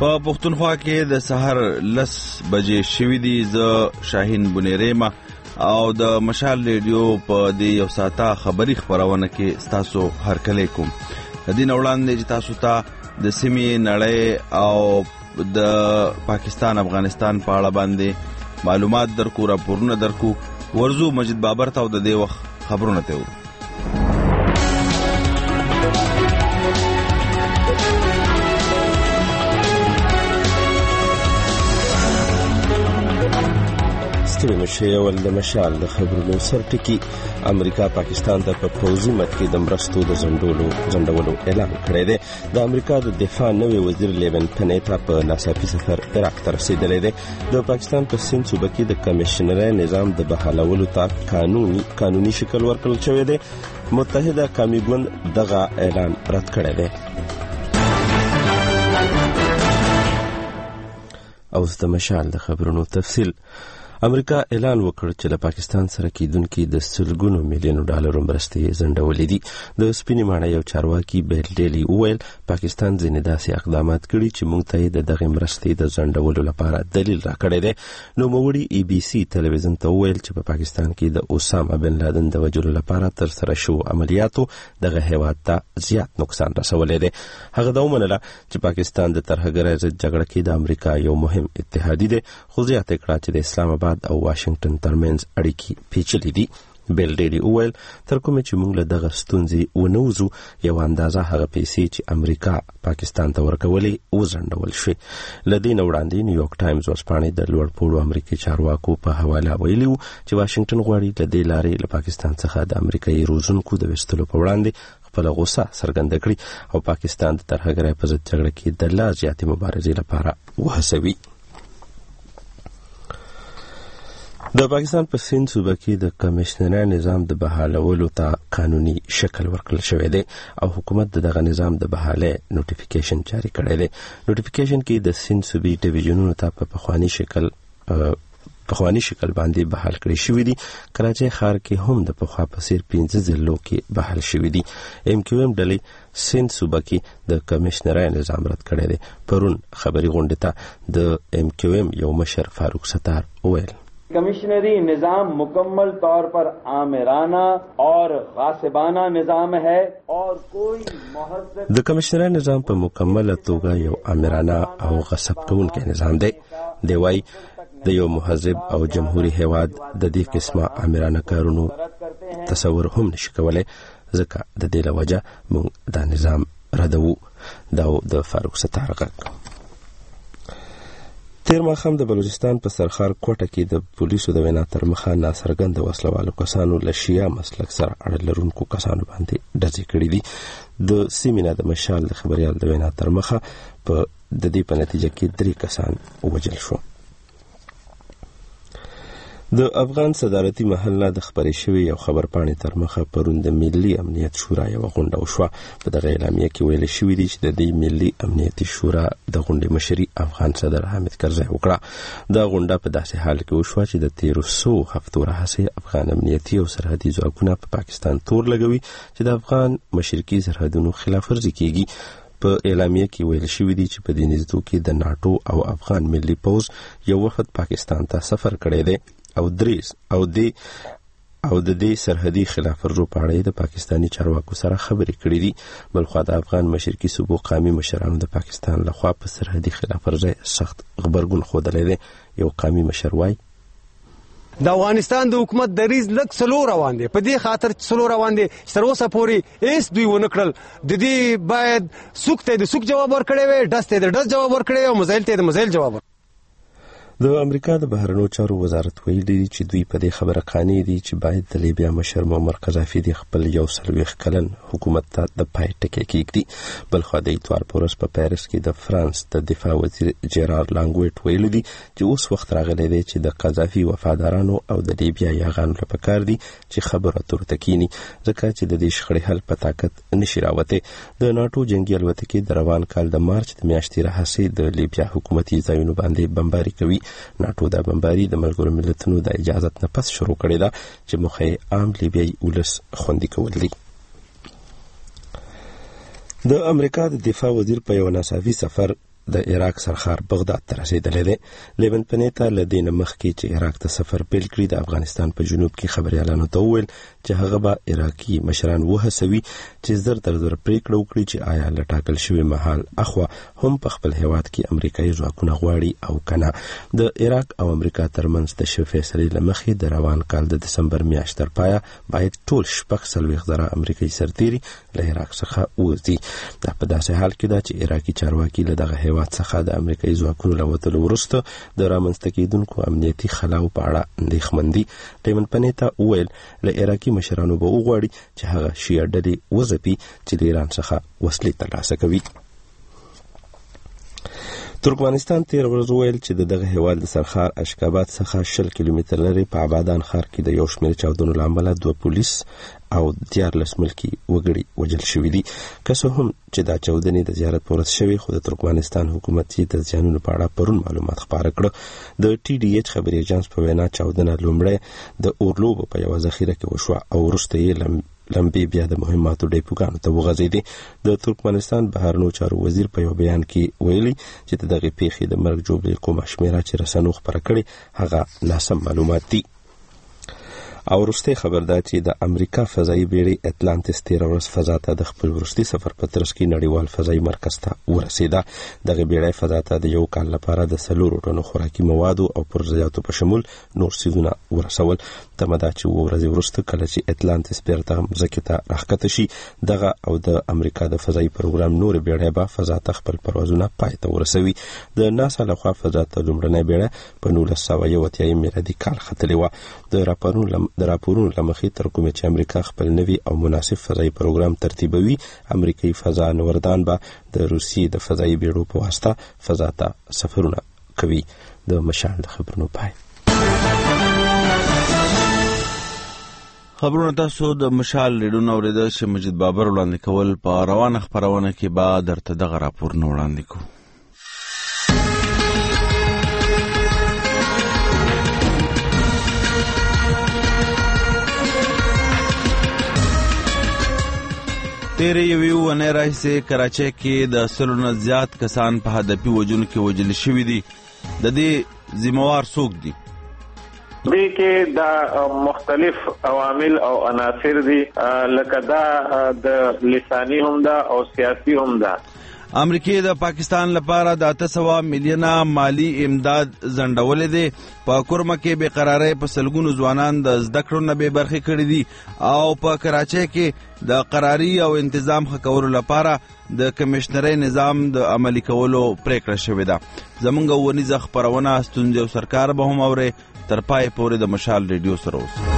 په پښتونخوا کې د سحر 10 بجې شوې دي. زه شاهین بنيريما او د مشال ریډیو په دې یو ساعته خبري خبرونه کې تاسو هرکلی کوم. د دین وړاندې چې تاسو ته د سیمې نړۍ او د پاکستان افغانستان په اړه باندې معلومات درکو، راپورونه درکو. ورزو مجید بابر ته د دې وخت خبرونه ته ورو. مشه ول د مشال د خبرونو سرټکی امریکا پاکستان ته په پوزي مت کې د مرستو د زندولو اعلان کړی دی. د امریکا د دفاع نوې وزیر لیون پنیتا په ناڅاپي سفر عراق ته رسیدلی دی. د پاکستان په سند صوبه کې د کمیشنري نظام د بحالولو ته قانوني شکل ورکړل شوی دی. متحده قومي ګوند دغه اعلان رد کړی دی. او د مشال د خبرونو تفصیل. امریکا اعلان وکړ چې له پاکستان سره کېدونکي د سلګونو میلیونو ډالرو مرستې ځنډولې دي. د سپینې ماڼۍ یو چارواکي بیل ډیلی وویل پاکستان ځینې داسې اقدامات کړي چې موږ ته د دغه مرستې د ځنډولو لپاره دلیل راکړی دی. نوموړي ای بي سي تلویزیون ته وویل چې په پاکستان کې د اوساما بن لادن د وژلو لپاره ترسره شو عملیاتو دغه هیواد ته زیات نقصان رسولی دی. هغه دا ومنله چې پاکستان د ترهګرۍ ضد جګړه کې د امریکا یو مهم اتحادي دی، خو زیاته کړه چې د اسلام آباد او واشنگټن ترمنځ اړیکې پیچلې دي. بیل ډیلی وویل تر کومه چې موږ له دغه ستونزې ونوځو یو اندازه هغه پیسې چې امریکا پاکستان ته ورکولې وځنډول شي. له دې نه وړاندې نیویارک ټایمز ورځپاڼې د لوړپوړو امریکایي چارواکو په حواله ویلي وو چې واشنگټن غواړي له دې لارې له پاکستان څخه د امریکایي روزونکو د ویستلو په وړاندې خپل غوسه څرګنده کړي او پاکستان د ترهګرۍ په ضد جګړه کې د لا زیاتې مبارزې لپاره وهڅوي. د پاکستان په سند صوبه کې د کمیشنري نظام د بحالولو ته قانوني شکل ورکړل شوی دی او حکومت دغه نظام د بحاله نوټیفیکیشن جاری کړی دی. نوټیفیکیشن کې د سند صوبې ډیویژنونو ته په پخوانی شکل باندې بحال کړی شوی دی. کراچۍ ښار کې هم د پخوا په څیر 15 ضلعو کې بحال شوی دی. ام کیو ام ډلې سند صوبه کې د کمیشنري نظام رد کړی دی. پرون خبري غونډه ته د ام کیو ام یو مشر فاروق ستار وویل कमिश्नरी निजाम मुकम्मल तौर पर आमिराना और गासिबाना निजाम है और कोई महज़ब د کمیشنري نظام په مکمله توګه یو آمرانه او غصب کوونکی نظام دی. دی وايي د یو مهذب او جمهوریت هیواد د دې قسمه آمرانه کارونو تصور هم نشي کولای، ځکه د دې لوجه موږ دا نظام ردوو. دا د فاروق ستار غږ. تیر ماښام د بلوچستان په سرخار کوټه کې د پولیسو د وینا تر مخه ناڅرګند وسلوالو کسانو له شیعه مسلک سره اړه لرونکو کسانو باندې ډزې کړې دي. د سیمې د مشال د خبريال د وینا تر مخه په د دې په نتیجه کې 3 کسان وژل شو. د افغان صدارتي محل د خبرې شوی یو خبر پاڼې تر مخه پرون د ملي امنیت شورا یو غونډه وشوه. په دغه اعلامیه کې ویل شوی دی چې د دې ملي امنیتي شورا د غونډې مشري افغان صدر حامد کرزي وکړه. دا غونډه په داسې حال کې وشوه چې د 1300 هفتو راهیسې افغان امنیتي او سرحدي ځواکونه په پاکستان تور لګوي چې د افغان مشرقي سرحدونو خلاف ورزي کیږي. په اعلامیه کې ویل شوی دی چې په دې نږدې کې د ناتو او افغان ملي پوز یو وخت پاکستان ته سفر کړی دی او د دې سرحدي خلاف ورزو په اړه د پاکستاني چارواکو سره خبرې کړې دي. بلخوا د افغان مشرقي صوبو قومي مشرانو د پاکستان لخوا په سرحدي خلاف ورزي سخت غبرګون ښودلی دی. یو قومي مشر وایي د افغانستان د حکومت دریز لک سلو روان دي، په دې خاطر سلو روان دي تر اوسه پورې ایس دوی ونکړل. د دې باید سوک ته د سوک جواب ورکړي وي، ډس ته د ډس جواب ورکړي او مزایل ته د مزایل جواب. د امریکا د بهرنیو چارو وزارت ویلي دی چې دوی په دې خبره قانع دي چې باید د لیبیا مشر معمر قذافي د خپل 140 کلن حکومت ته د پای ټکی کېږدي. بلخوا د اتوار په ورځ په پاریس کې د فرانس د دفاع وزیر جیرار لانګویټ ویلي دی چې اوس وخت راغلی دی چې د قذافي وفادارانو او د لیبیا یاغانو لپاره پکار دي چې خبره اترو ته کینی، ځکه چې د دې شخړې حل په طاقت نشي راوته. د ناتو جنگي الوتکې د روان کال د مارچ د میاشتې راهیسې د لیبیا حکومتي ځایونو باندې بمباري کوي. ناتو د بمباري د ملګرو ملتونو د اجازت نه پس شروع کړې ده چې موخه عام لیبیایي ولس خوندي کول دي. د امریکا د دفاع وزیر په یو ناڅاپي سفر د عراق سرخار بغداد ته رسیدلی دی. لیبن پنیتا له دې نه مخکې چې عراق ته سفر پیل کړي د افغانستان په جنوب کې خبریالانو ته وویل چې هغه به عراقي مشران وهڅوي چې زر تر زر پرېکړه وکړي چې آیا له ټاکل شوي مهال اخوا هم په خپل هیواد کې امریکایي ځواکونه غواړي او کنه. د عراق او امریکا ترمنځ د شوې فیصلې له مخې د روان کال د دسمبر میاشت تر پایه باید ټول 46 امریکایي سرتیري له عراق څخه ووځي. دا په داسې حال کې ده چې عراقي چارواکي له دغه هیواد څخه د امریکایي ځواکونو له وتلو وروسته د رامنځته کېدونکو امنیتي خلاو په اړه اندېښمن دي. لیمن پنیتا وویل له عراقي مشرانو به وغواړي چې هغه شیعه ډلې وځپي چې له ایران څخه وسلې ترلاسه کوي. ترکمنستان تیر ورځ ویل چې دغه هیواد د سرخار اشکاباد څخه 20 کیلومتر لري په آبادان ښار کې د یو شمېر چاودنو له امله 2 پولیس او 14 ملکي وګړي وژل شوي دي. که څه هم چې دا چاودنې د زیارت په ورځ شوې، خو د ترکمنستان حکومت یې د زیانونو په اړه پرون معلومات خپاره کړه. د ټي ډي ایچ خبري ایجنس په وینا چاودنه لومړی د اورلوبو په یوه ذخیره کې وشوه او وروسته یې لمبې بیا د مهماتو ډیپوګانو ته وغځېدې. د ترکمنستان بهرنیو چارو وزیر په یو بیان کې ویلي چې د دغې پیښې د مرګ جوړې کومه شمېره چې رسنیو خپره کړې هغه ناسم معلومات دي. او وروستی خبر دا چې د امریکا فضایي بیړۍ اتلانتس تېره ورځ فضا ته د خپل وروستي سفر په ترڅ کې نړیوال فضایي مرکز ته ورسېده. دغه بیړۍ فضا ته د یو کال لپاره د 4 ټنو خوراکي موادو او پرزیاتو په شمول نور څیزونه ورسول. تمه ده چې 2 ورځې وروسته کله چې اتلانتس بیرته ځمکې ته راښکته شي، دغه او د امریکا د فضایي پروګرام نورې بیړۍ به فضا ته خپل پروازونه پای ته ورسوي. د ناسا لخوا فضا ته لومړنۍ بیړۍ په 1981 میلادي کال ختلې وه. د راپورونو له مخې تر کومې چې امریکا خپل نوي او مناسب فضایي پروګرام ترتیبوي، امریکایي فضا نوردان به د روسیې د فضایي بیړو په واسطه فضا ته سفرونه کوي. د مشال د خبرونو پای. خبرونه تاسو د مشال ریډیو اوریدل چې مجید بابر وړاندې کول. په روانه خبرونه کې به درته دغه راپورونه وړاندې کوو. تیرې یوې اونۍ راهیسې کراچۍ کې د 100 نه زیات کسان په هدفي وژنو کې وژل شوي دي. د دې ذمہوار څوک دي؟ دې کې دا مختلف عوامل او عناصر دي، لکه دا د لساني هم ده او سیاسي هم ده. امریکای د پاکستان لپاره د 800 میلیونه مالی امداد ځنډولې دي. په کورمه کې بے قرارۍ په سلګونو ځوانان د زده کړو نه بې برخې کړي دي او په کراچۍ کې د قراري او انتظام ښه کولو لپاره د کمشنرۍ نظام د عملي کولو پریکړه شوې ده. زمونږ ونیزه خپرونه ستونزې او سرکار به هم اوري. تر پای پورې د مشال ریډیو سره اوسئ.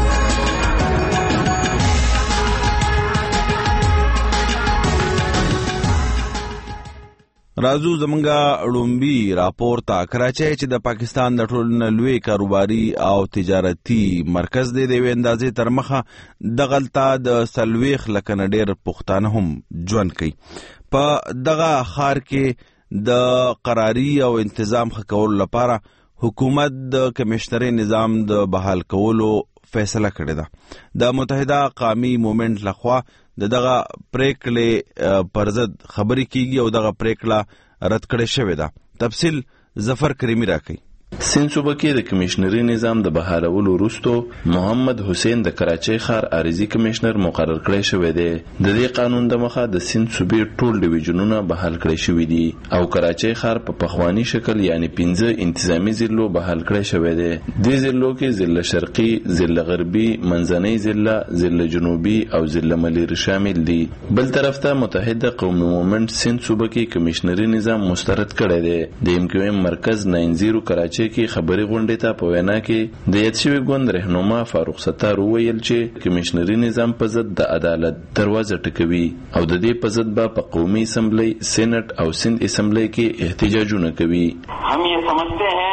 راځو زمونږه لومبي راپور ته. کراچۍ چې د پاکستان د ټولو لوی کاروباري او تجارتي مرکز دی، د یوې اندازې تر مخه دغلته د 40 لکه نه ډېر پښتانه هم ژوند کوي. په دغه ښار کې د قراري او انتظام ښه کولو لپاره حکومت د کمشنرۍ نظام د بحال کولو فیصله کړې ده. د متحده قومي مومنټ لخوا دغه پریکړې پر ضد خبرې کیږي او دغه پریکړه رد کړې شوې ده. تفصیل ظفر کریمی راکوي. سیند صوبه کې د کمشنري نظام د بهالولو وروسته محمد حسین د کراچۍ ښار عارضي کمشنر مقرر کړی شوی دی. د دې قانون د مخه د سیند صوبې ټول ډیویژنونه بحال کړی شوي دي او کراچۍ ښار په پخواني شکل یعنی 15 انتظامی ضلعو بحال کړی شوی دی. دې ضلعو کې ضلع شرقي، ضلع غربي، منځنۍ ضلع، ضلع جنوبي او ضلع ملیر شامل دي. بل طرف ته متحده قومي مومنټ سیند صوبه کې کمشنري نظام مسترد کړی دی. د MQM مرکز 90 کراچۍ کې خبري غونډې ته په وینا کې د یاد شوي ګوند رهنما فاروق ستار وویل چې کمشنري نظام په ضد د عدالت دروازه ټکوي او د دې په ضد به په قومي اسمبلی، سینټ او سند اسمبلی کې احتجاجونه کوي. हम ये समझते हैं कि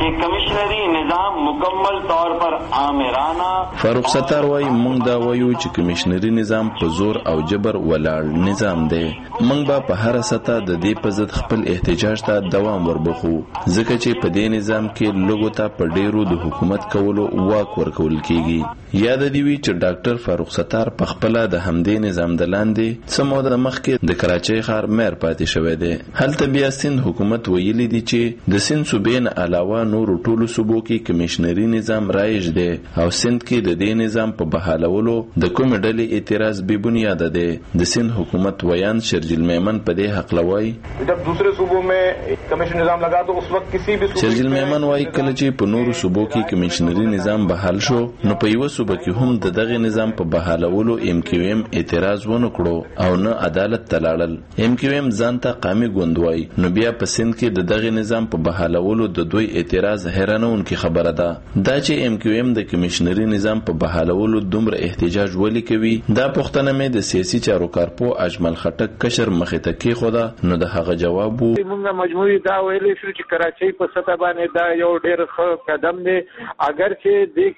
कि कमिश्नरी निजाम मुकम्मल तौर पर आमिराना। فاروق ستار وایي موږ دا وایو چې کمشنري نظام په زور او جبر ولاړ نظام دی. موږ به په هر سطح د دې په ضد خپل احتجاج ته دوام وربخو، ځکه چې په دې نظام کې لوګو ته په ډیرو د حکومت کولو واک ورکول کیږي. یاد دی وی چې ډاکټر فاروق ستار په خپل د همدې نظام د لاندې څه موده مخکې د کراچۍ ښار مېر پاتې شوی دی. هلته بیا سند حکومت ویلي دی چې د سند صوبې نه علاوه نور ټولو صوبو کې کمشنري نظام رایج دی او سند کې د دې نظام په بحالولو د کوم ډلې اعتراض بې بنیاده دی. د سند حکومت ویان شرجیل میمن په دې حق لوي جب دوسرے صوبوں میں کمیشن نظام لگا تو اس وقت کسی بھی شرجیل میمن وایي کله چې په نورو صوبو کې کمشنري نظام بحال شو نو په یو صوبه کې هم د دغه نظام په بحالولو MQM اعتراض ونه کړو او نه عدالت تلاړل. MQM ځان ته قامي ګوند وایي نو بیا په سند کې د دغه نظام په بحالولو د دوی اعتراض حیرانونکې خبره ده. دا چې MQM د کمشنري نظام په بحالولو دومره احتجاج ولې کوي دا پوښتنه مې د سیاسي چارو کارپو اجمل خټک کشر مخې ته کېښوده نو د هغه جواب وو موږ مجموعي دا ویلې شو چې کراچۍ په سطح باندې دا یو ډېر ښه قدم دی، اگر چې دې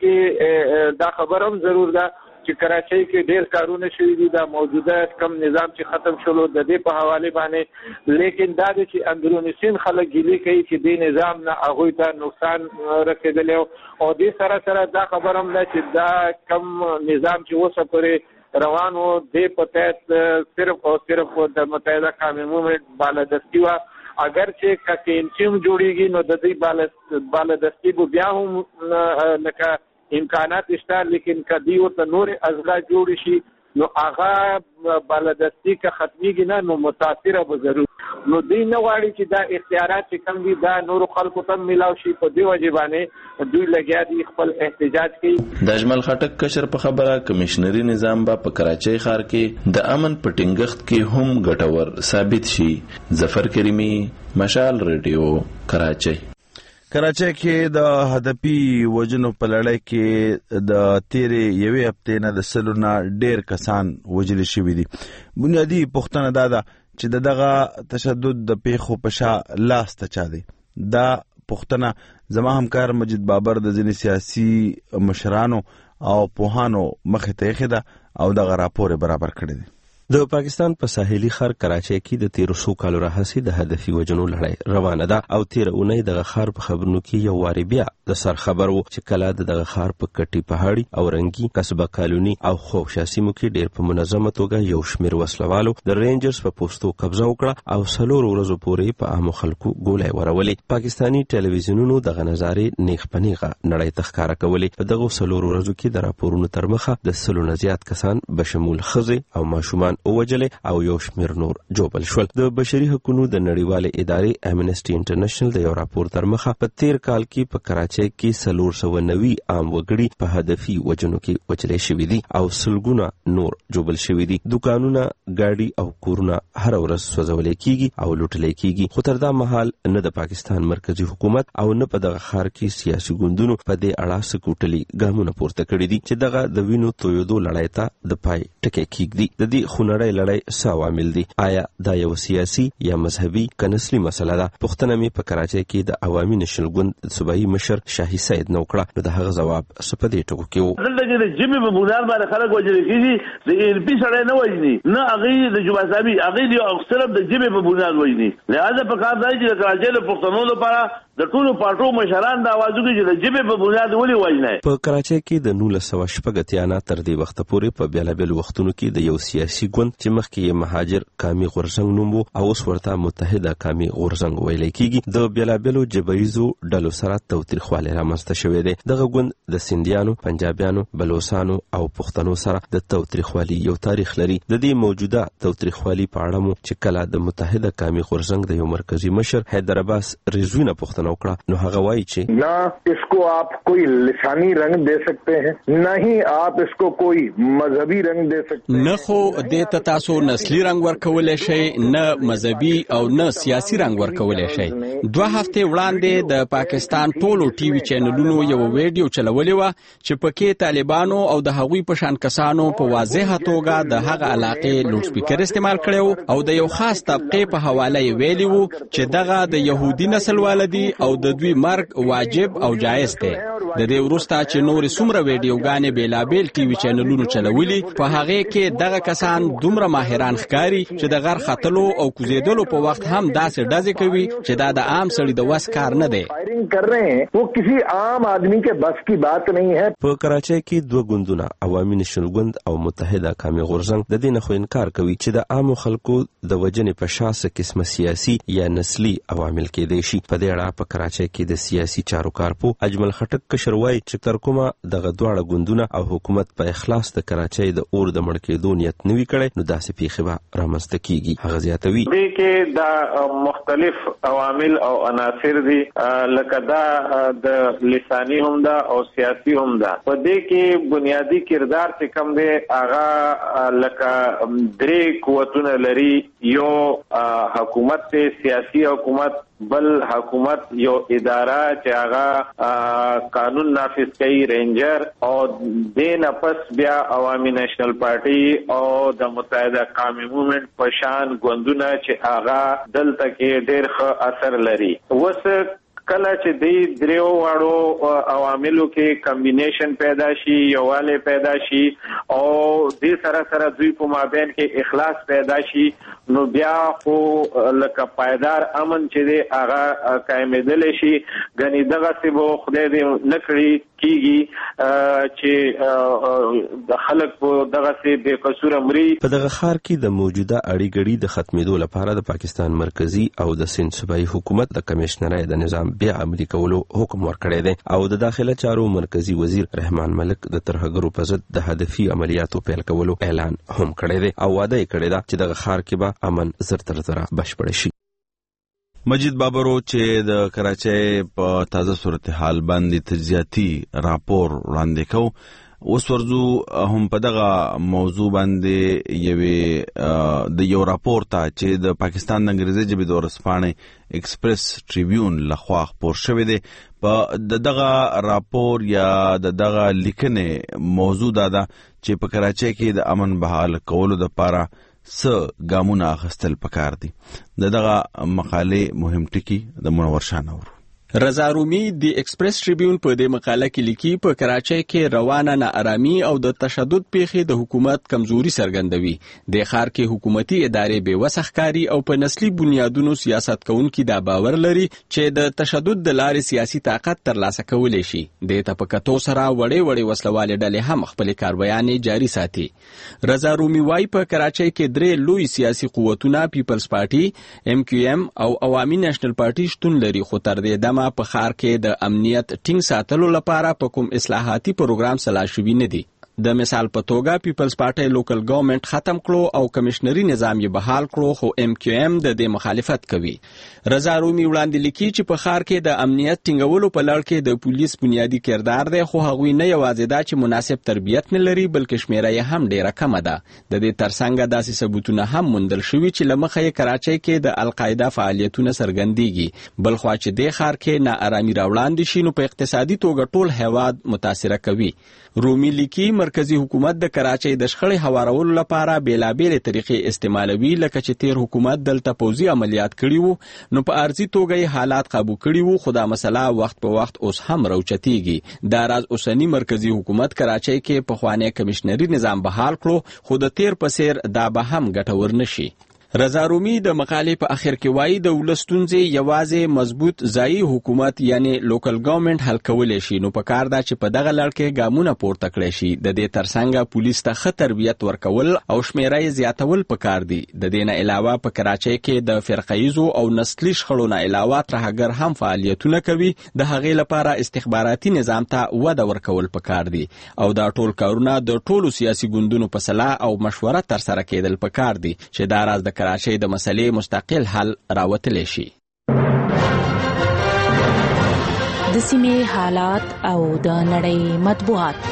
کې دا خبر هم ضرور ده چې کراچۍ کې ډېر کارونه شوي دي، دا موجوده کم نظام چې ختم شلو د دې په حواله باندې، لیکن دا چې اندروني سین خلک ګیلې کوي چې دې نظام نه هغوی ته نقصان رسېدلی او دې سره سره دا خبر هم ده چې دا کم نظام چې اوسه پورې روان و دې په تحت صرف او صرف د متحده قومی موومنټ بالادستي وه. اگر چې کینچیم جوړیږي نو د دې بالادستي به بیا هم لکه امکانات شته، لیکن کدی ورته نور اضلاع جوړ شي نو هغه بالادستی که ختمیږي نه نو متاثره به ضرور نو دوی نه غواړي چې دا اختیارات چې کوم دي دا نورو خلکو ته ملاو شي. په دې وجه باندې دوی لګیا دي خپل احتجاج کوي. د اجمل خټک کشر په خبره کمشنري نظام به په کراچۍ ښار کې د امن په ټینګښت کې هم ګټور ثابت شي. ظفر کریمی، مشال ریډیو، کراچۍ. کراچۍ کې د هدفي وژنو په لړۍ کې د تیرې یوې هفتې نه د سلو نه ډېر کسان وژل شوي دي. بنیادي پوښتنه دا ده چې دغه تشدد د پیښو په شا لاس ته چا دی. دا پوښتنه زما همکار مجید بابر د ځینې سیاسي مشرانو او پوهانو مخې ته ایښې ده او دغه راپور برابر کړی دی. د پاکستان په ساحلي ښار کراچۍ کې د 1300 کالو راهیسې د هدفي وژنو لړۍ روانه ده او تیر اونۍ دغه ښار په خبرونو کې یو واري بیا د سر خبر وو چې کله دغه ښار په کټي پهاړي او رنګي قصبه کالوني او خوشا سیمو کې ډېر په منظمه توګه یو شمېر وسلوالو د رینجرز په پوسټو قبضه وکړه او 4 ورځې پورې په عامو خلکو ګولۍ ورولې. پاکستاني ټلویزیونونو دغه نظارې نیغ په نیغه نړۍ ته ښکاره کولې. په دغه 4 ورځو کې د راپورونو تر مخه د 100 نه زیات کسان بشمول ښځې او ماشومان ووجلې او یو شمېر نور جوبل شول. د بشري حقوقو د نړیوالې ادارې امنسټي انټرنیشنل د یو راپور تر مخه په تیر کال کې په کراچۍ کې 490 عام وګړي په هدفي وژنو کې وجلې شوي دي او سلګونه نور جوبل شوي دي. دکانونه، ګاډي او کورونه هر ورځ سوځولې کیږي او لوټلې کیږي. خو تر دا مهال نه د پاکستان مرکزی حکومت او نه په دغه ښار کې سیاسي ګوندونو په دې اړه سکوټلي ګامونه پورته کړي دي چې دغه د وینو تویدو لړۍ ته د پای ټکی کیږدي. د دې خونړۍ لړۍ څه عوامل دي؟ آیا دا یو سیاسي یا مذهبي که نسلي مسله ده؟ پوښتنه مې په کراچۍ کې د عوامي نشنل ګوند صوبایي مشر شاهي سید نو کړه. نو د هغه ځواب څه په دې ټکو کې و؟ دلته چې د ژبې په بنیاد باندې خلک وژل کېږي، د LP سړی نه وژني، نه هغې د جمعه صاحبي، هغې د صرف د ژبې په بنیاد وژني. لهذا په کار دی چې د کراچۍ د پښتنو لپاره د ټولو پارټو مشران د آوازو کې چې د ژبې په بنیاد ولې وژني. په کراچۍ کې د 1980 نه تر دې وخته پورې په بیلابیلو وختونو کې د یو سیاسي ګوند چې مخکې یې مهاجر قامي غورځنګ نوم وو او اوس ورته متحده قامي غورځنګ ویل کېږي، د بیلابیلو جبهیزو ډلو سره توتریخوالی رامنځته شوی دی. دغه ګوند د سندیانو، پنجابیانو، بلوچستانو او پښتنو سره د توتریخوالي یو تاریخ لري. د دې موجوده توتریخوالي په اړه مو چې کله د متحده قامي غورځنګ د یو مرکزی مشر حیدر عباس رضوی نه پوښتنه وکړه نو هغه وایي چې نه اسکو آپ کوئی لسانی رنگ دے سکتے ہیں، نہ ہی آپ اس کو کوئی مذہبی رنگ دے سکتے ہیں. نه خو دې ته تاسو نسلی رنگ ورکولای شئ، نه مذهبي او نه سیاسي رنگ ورکولای شئ. 2 هفته وړاندې د پاکستان ټولو ټي وي چینلونو یو ویډیو چلولې و چې پکې طالبانو او د هغوی په شان کسانو په واضحه توګه د هغه علاقې لوډ سپیکر استعمال کړو او د یو خاص طبقه په حواله ویلی وو چې دغه د يهودي نسل والدي او د دوی مرګ واجب او جایز دی. د دې وروسته چې نور څومره ویډیوګانې بیلابیل ټي وي چینلونو چلولي په هغه کې دغه کسان دومره ماهران ښکاري چې د غر ختلو او کوزیدلو په وخت هم داسې ډزې کوي چې دا د عام سړي د وس کار نه دی. کر رہے ہیں وہ کسی عام آدمی کے بس کی بات نہیں ہے. په کراچۍ کې دوه ګوندونه عوامي نېشنل ګوند او متحده قومي غورځنګ د دې نه خو انکار کوي چې د عامو خلکو د وجنې په شاسه قسمه سیاسي یا نسلي عوامل کېدای شي. په دې اړه په کراچۍ کې د سیاسي چارو کارپو اجمل خټک کشر وایي چې تر کومه دغه دواړه ګوندونه او حکومت په اخلاص د کراچۍ د اور د مړ کېدو نیت نه وي کړی نو داسې پیښې به رامنځته کېږي. هغه زیاتوي دې کې دا مختلف عوامل او عناصر دي لکه دا د لسانی هم دا او سیاسي هم دا. په دې کې بنیادی کردار چې کوم دی هغه لکه درې قوتونه لري. یو حکومت ته سیاسي حکومت، بل حکومت یو اداره چې هغه قانون نافذ کوي رینجر، او دین پس بیا عوامي نېشنل پارټي او د متحده قومي موومېنټ په شان ګوندونه چې هغه دلته کې ډېر ښه اثر لري. اوس کله چې دې دریو واړو عواملو کې کمبینیشن پیدا شي، یووالی پیدا شي او دې سره سره دوی په مابین کې اخلاص پیدا شي نو بیا خو لکه پایدار امن چې دی هغه قائمېدلی شي. ګنې دغسې به خدای دې نه کړي کېږي چې د خلک په دغسې بې قصوره مري. په دغه ښار کې د موجوده اړیګړي د ختمېدو لپاره د پاکستان مرکزي او د سند صوبایي حکومت د کمشنرۍ د نظام بیا عملي کولو حکم ورکړی دی او د داخله چارو مرکزي وزیر رحمان ملک د ترهګرو په ضد د هدفي عملیاتو پیل کولو اعلان هم کړی دی او وعده یې کړې ده چې دغه ښار کې به امن زر تر زره بشپړ شي. مجید بابرو چې د کراچۍ په تازه صورتحال باندې تجزیاتي راپور وړاندې کو، اوس ورځو هم په دغه موضوع باندې د یو راپور ته چې د پاکستان د انګریزي ژبې د ورځپاڼې ایکسپریس ټریبیون لخوا خپور شوی دی. په دغه راپور یا دغه لیکنې موضوع دا ده چې په کراچۍ کې د امن بحال کولو لپاره څه ګامونه اخیستل پکار دي. دغه مقالې مهم ټکي د منور شاه نور رضا رومي د ایکسپریس ټریبیون په دې مقاله کې لیکي په کراچۍ کې روانه ناارامي او د تشدد پیښې د حکومت کمزوري څرګندوي. د ښار کې حکومتي ادارې بې وسه ښکاري او په نسلي بنیادونو سیاست کوونکي دا باور لري چې د تشدد د لارې سیاسي طاقت ترلاسه کولی شي. د ته په کتو سره وړې وړې وسلوالې ډلې هم خپلې کارویانې جاري ساتي. رضا رومي وايي په کراچۍ کې درې لوی سیاسي قوتونه پیپلز پارټي، MQM او عوامي نېشنل پارټي شتون لري، خو تر دې دمه په ښار کې د امنیت ټینګ ساتلو لپاره په کوم اصلاحاتي پروګرام سلا شوی نه دی. د مثال په توګه پیپلز پارټي لوکل ګورنمنت ختم کړو او کمشنري نظام یې بحال کړو، خو MQM د دې مخالفت کوي. رضا رومي وړاندې لیکي چې په ښار کې د امنیت ټینګولو په لړ کې د پولیس بنیادی کردار دی، خو هغوی نه یوازې دا چې مناسب تربیت نه لري بلکې شمیره یې هم ډیره کمه ده. د دې ترڅنګ داسې ثبوتونه هم موندل شوي چې له مخه یې کراچۍ کې د القاعده فعالیتونه څرګندېږي. بل خوا چې دې ښار کې ناارامي راوړاندې شي نو په اقتصادي توګه ټول هیواد متاثره کوي. رومي لیکي مرکزی حکومت د کراچۍ د شخړې هوارولو لپاره بیلابېلې طریقې استعمالوي، لکه چې تیر حکومت دلته پوځي عملیات کړي وو نو په عارضي توګه یې حالات قابو کړي وو، خو دا مسله وخت په وخت اوس هم راوچتېږي. دا راز اوسنی مرکزی حکومت کراچۍ کې پخوانی کمشنري نظام بحال کړو، خو د تیر په څیر دا به هم ګټور نشي. رضا رومي د مقالې په اخر کې وایي د ولس ستونزې یوازې مضبوط ځایي حکومت یعنی لوکل ګورنمنت حل کولی شي، نو په کار ده چې په دغه لړ کې ګامونه پورته کړی شي. د دې ترڅنګ پولیس ته ښه تربیت ورکول او شمیره یې زیاتول پکار دي. د دې نه علاوه په کراچۍ کې د فرقه‌ییزو او نسلي شخړو نه علاوه ترهګر هم فعالیتونه کوي. د هغې لپاره استخباراتي نظام ته وده ورکول پکار دي او دا ټول کارونه د ټولو سیاسي ګوندونو په صلاح او مشوره ترسره کېدل پکار دي چې دا راز د کراچۍ د مسلې مستقل حل راوتلی شي. د سیمې حالات او د نړۍ مطبوعات.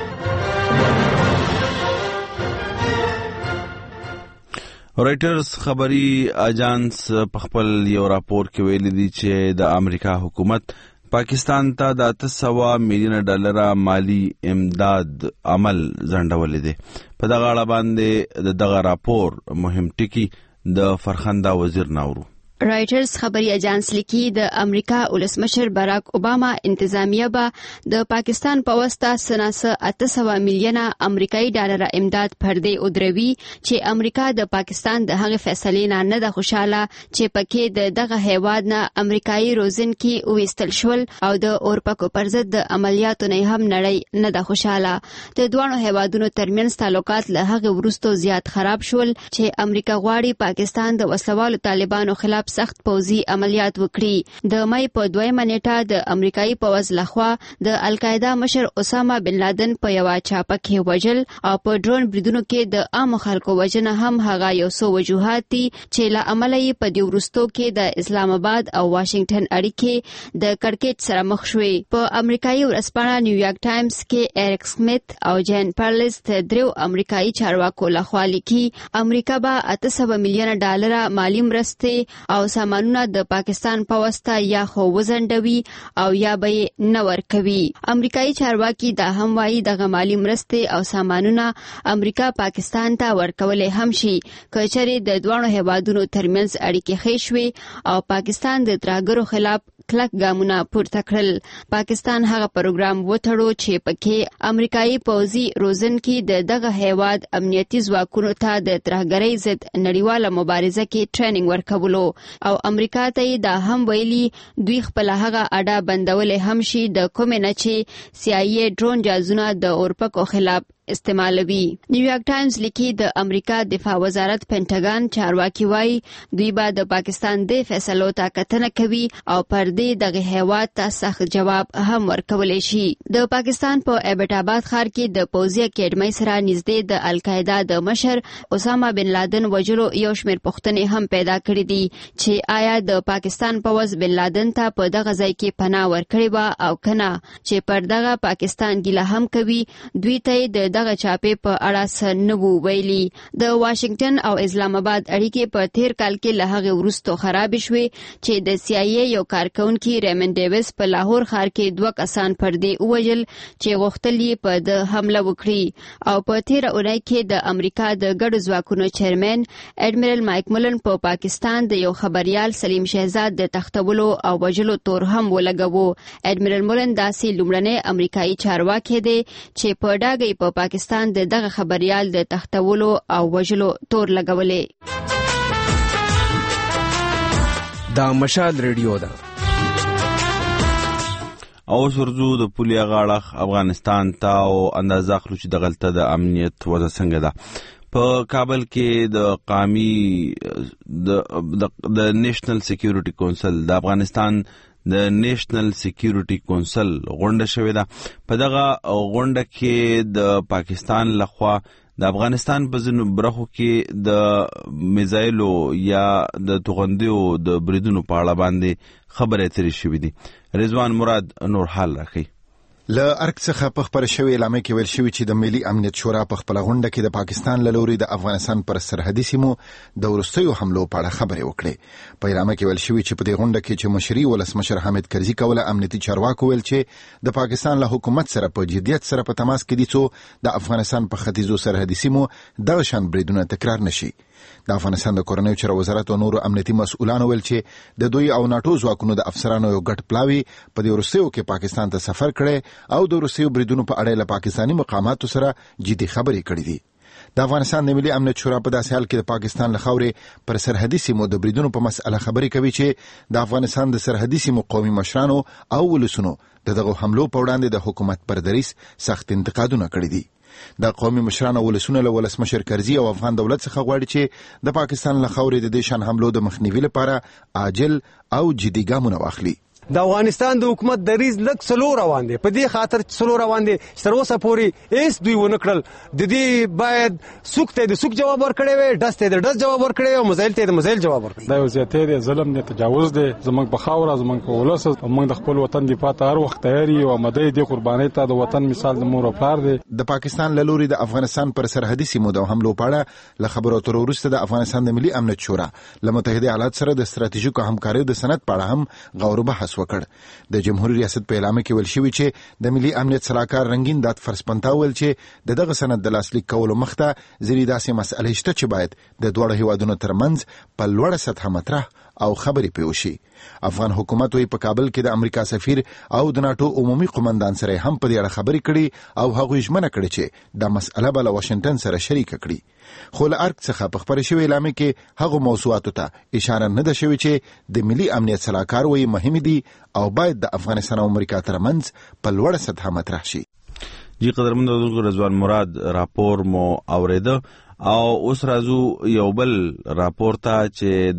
رائټرز خبري اجانس په خپل یو راپور کې ویلي دي چې د امریکا حکومت پاکستان ته د 800 میلیون ډالر مالی امداد عمل ځنډولې دي. په دغه اړه باندې دغه راپور مهم ټکی د فرخنده وزیر ناورو رایټرز خبري اژانس لیکي د امریکا ولسمشر باراک اوباما انتظامیه به د پاکستان په واسطه سناسه 800 میلیونه امریکایي ډالر امداد پردې ودروي چې امریکا د پاکستان د هغه فیصلې نه ده خوشاله چې پکې د دغه هیواد نه امریکایي روزنکي وېستل شول او د اورپکو پر ضد د عملیاتو نه هم نړۍ نه ده خوشاله. د دوه هیوادونو ترمنځ تعلقات له هغه وروسته زیات خراب شول چې امریکا غواړي پاکستان د وسلوالو طالبانو خلاف سخت پوځي عملیات وکړي. د مې په 2 نیټه د امریکایي پوځ لخوا د القاعده مشر اسامه بن لادن په یو چاپه کې وژل او په ډرون بریدونو کې د عام خلکو وژنه هم هغه یو څو وجوهات دي چې له عمله په دې وروستو کې د اسلام آباد او واشنگټن اړیکې د کړکېچ سره مخ شوې. په امریکایي ورځپاڼه نیویارک ټایمز کې ایرک سمیت او جین پرلس درو امریکایي چارواکو لخوا لیکي امریکا به 800 میلیونه ډالر مالی مرستې او سامانونه د پاکستان په واسطه یا خو وزندوي او یا به نه ورکوي. امریکایي چارواکي دا هم وایي دغه مالی مرستې او سامانونه امریکا پاکستان ته ورکولې هم شي که چېرې د دوه هیوادونو ترمنځ اړیکې ښې شوې او پاکستان د ترهګرو خلاف کلک ګامونه پورته کړل. پاکستان هغه پروګرام وټړو چې پکې امریکایي پوځي روزنکي د دغه هیواد امنیتي ځواکونو ته د ترهګرۍ ضد نړیواله مبارزه کې ټریننګ ورکولو او امریکا ته دا هم ویلي دوی خپل هغه اډه بندولې هم شي د کومې نه چې CIA ډرون جازونه د اورپکو خلاف استعمالوي. نیویارک ټایمز لیکي د امریکا دفاع وزارت پینټاګان چارواکي وایي دوی به د پاکستان د فیصلو ته کتنه کوي او پر دې دغه هیواد ته سخت جواب هم ورکولی شي. د پاکستان په ایبټ آباد ښار کې د پوځي اکیډمۍ سره نږدې د القاعده د مشر اسامه بن لادن وژلو یو شمېر پوښتنې هم پیدا کړې دي چې آیا د پاکستان پوځ بن لادن ته په دغه ځای کې پناه ورکړې وه او کنه چې پر دغه پاکستان ګیله هم کوي. دوی ته د دغه چاپې په اړه څه نه وو ویلي. د واشنگټن او اسلام آباد اړیکې په تیر کال کې له هغې وروسته خرابې شوې چې د CIA یو کارکونکي ریمن ډیویس په لاهور ښار کې 2 کسان پر دې ووژل چې غوښتل یې په د حمله وکړي او په تیره اونۍ کې د امریکا د ګډو ځواکونو چیرمن اډمیرل مایک مولن په پاکستان د یو خبریال سلیم شهزاد د تښتولو او وژلو تور هم ولګاوه. اډمیرل مولن داسې لومړنی امریکایي چارواکی دی چې په ډاګه په پاکستان د دغه خبریال د تښتولو او وژلو تور لګولې. دا مشال ریډیو ده. اوس ورځو د پولیا غاړه افغانستان ته او اندازه اخلو چې دغلته د امنیت وضع څنګه ده. په کابل کې د قومي د نېشنل سکیورټي کونسل د افغانستان د نېشنل سکیورټي کونسل غونډه شوې ده. په دغه غونډه کې د پاکستان لخوا د افغانستان په ځینو برخو کې د میزایلو یا د توغندیو د بریدونو په اړه باندې خبرې اترې شوې دي. رضوان مراد نور حال راکړي. له ارګ څخه په خبره شوې اعلامیه کې ویل شوی چې د ملي امنیت شورا په خپل غونډه کې د پاکستان له لوري د افغانستان پر سرحدي سیمو د وروستیو حملو په اړه خبرې وکړې. په اعلامیه کې ویل شوی چې په دې غونډه کې چې مشري ولسمشر حامد کرزي کوله امنیتي چارواکو ویل چې د پاکستان له حکومت سره په جديت سره په تماس کې دي چې د افغانستان په ختیځو سرحدي سیمو دغه شان بریدونه تکرار نشي. د افغانستان د کورنیو چارو وزارت او نورو امنیتي مسؤلانو ویل چې د دوی او ناتو ځواکونو د افسرانو یو ګډ پلاوی په دې وروستیو کې پاکستان ته سفر کړي او د وروستیو بریدونو په اړه له پاکستاني مقاماتو سره جدي خبرې کړې دي. د افغانستان د ملي امنیت شورا په داسې حال کې د پاکستان له خاورې پر سرحدي سیمو د بریدونو په مسأله خبرې کوي چې د افغانستان د سرحدي سیمو قومي مشرانو او ولسونو دغه حملو په وړاندې د حکومت پر دریس سخت انتقادونه کړي دي. د قومي مشرانو ولسونه له ولسمشر کرزي او افغان دولت څخه غواړي چې د پاکستان له خاورې د دې شان حملو د مخنیوي لپاره عاجل او جدي ګامونه واخلي. د افغانستان د حکومت دریز لک سلو روان دي. په دې خاطر سلو روان دي تر اوسه پورې ایس دوی ونکړل. د دې باید سوک ته د سوک جواب ورکړي وي، ډس ته د ډس جواب ورکړي او مزایل ته د مزایل جواب ورکړي. دا یو زیاتې دی، ظلم دی، تجاوز دی. زمونږ په خاوره، زمونږ په ولس، موږ د خپل وطن دفاع ته هر وخت تیار یو او مدعي دي قرباني ته د وطن مثال د مور او پلار دی. د پاکستان له لوري د افغانستان پر سرحدي سیمو د حملو په اړه له خبرو اترو وروسته د افغانستان د ملي امنیت شورا له متحده ایالات سره د ستراتیژیکو همکاریو د سند په اړه هم غور بحث وکړ. د جمهوریت ریاست په اعلامیه کې ویل شوی چې د ملي امنیت سلاکار رنگین دات فرسپنتا ویل چې دغه سند د لاسلیک کولو مخته ځینې داسې مسئلې شته چې باید د دوه هیوادونو ترمنځ په لوړه سطح مطرح او خبرې پیوشي. افغان حکومت وی په کابل کې د امریکا سفیر او د ناتو عمومي قومندان سره هم په دې اړه خبرې کړي او هغوی ژمنه کړې چې دا مسأله به له واشنگټن سره شریک کړي. خو له ارګ څخه په خبرې شوې اعلامیه کې هغو موضوعاتو ته اشاره نه ده شوې چې د ملي امنیت صلاحکار وی مهم دي او باید د افغانستان او امریکا ترمنځ په لوړه سطح مطرح شي. جی قدرمن دوستو، رضوان مراد راپور مو اوریده او اوس راځو یو بل راپور ته چې د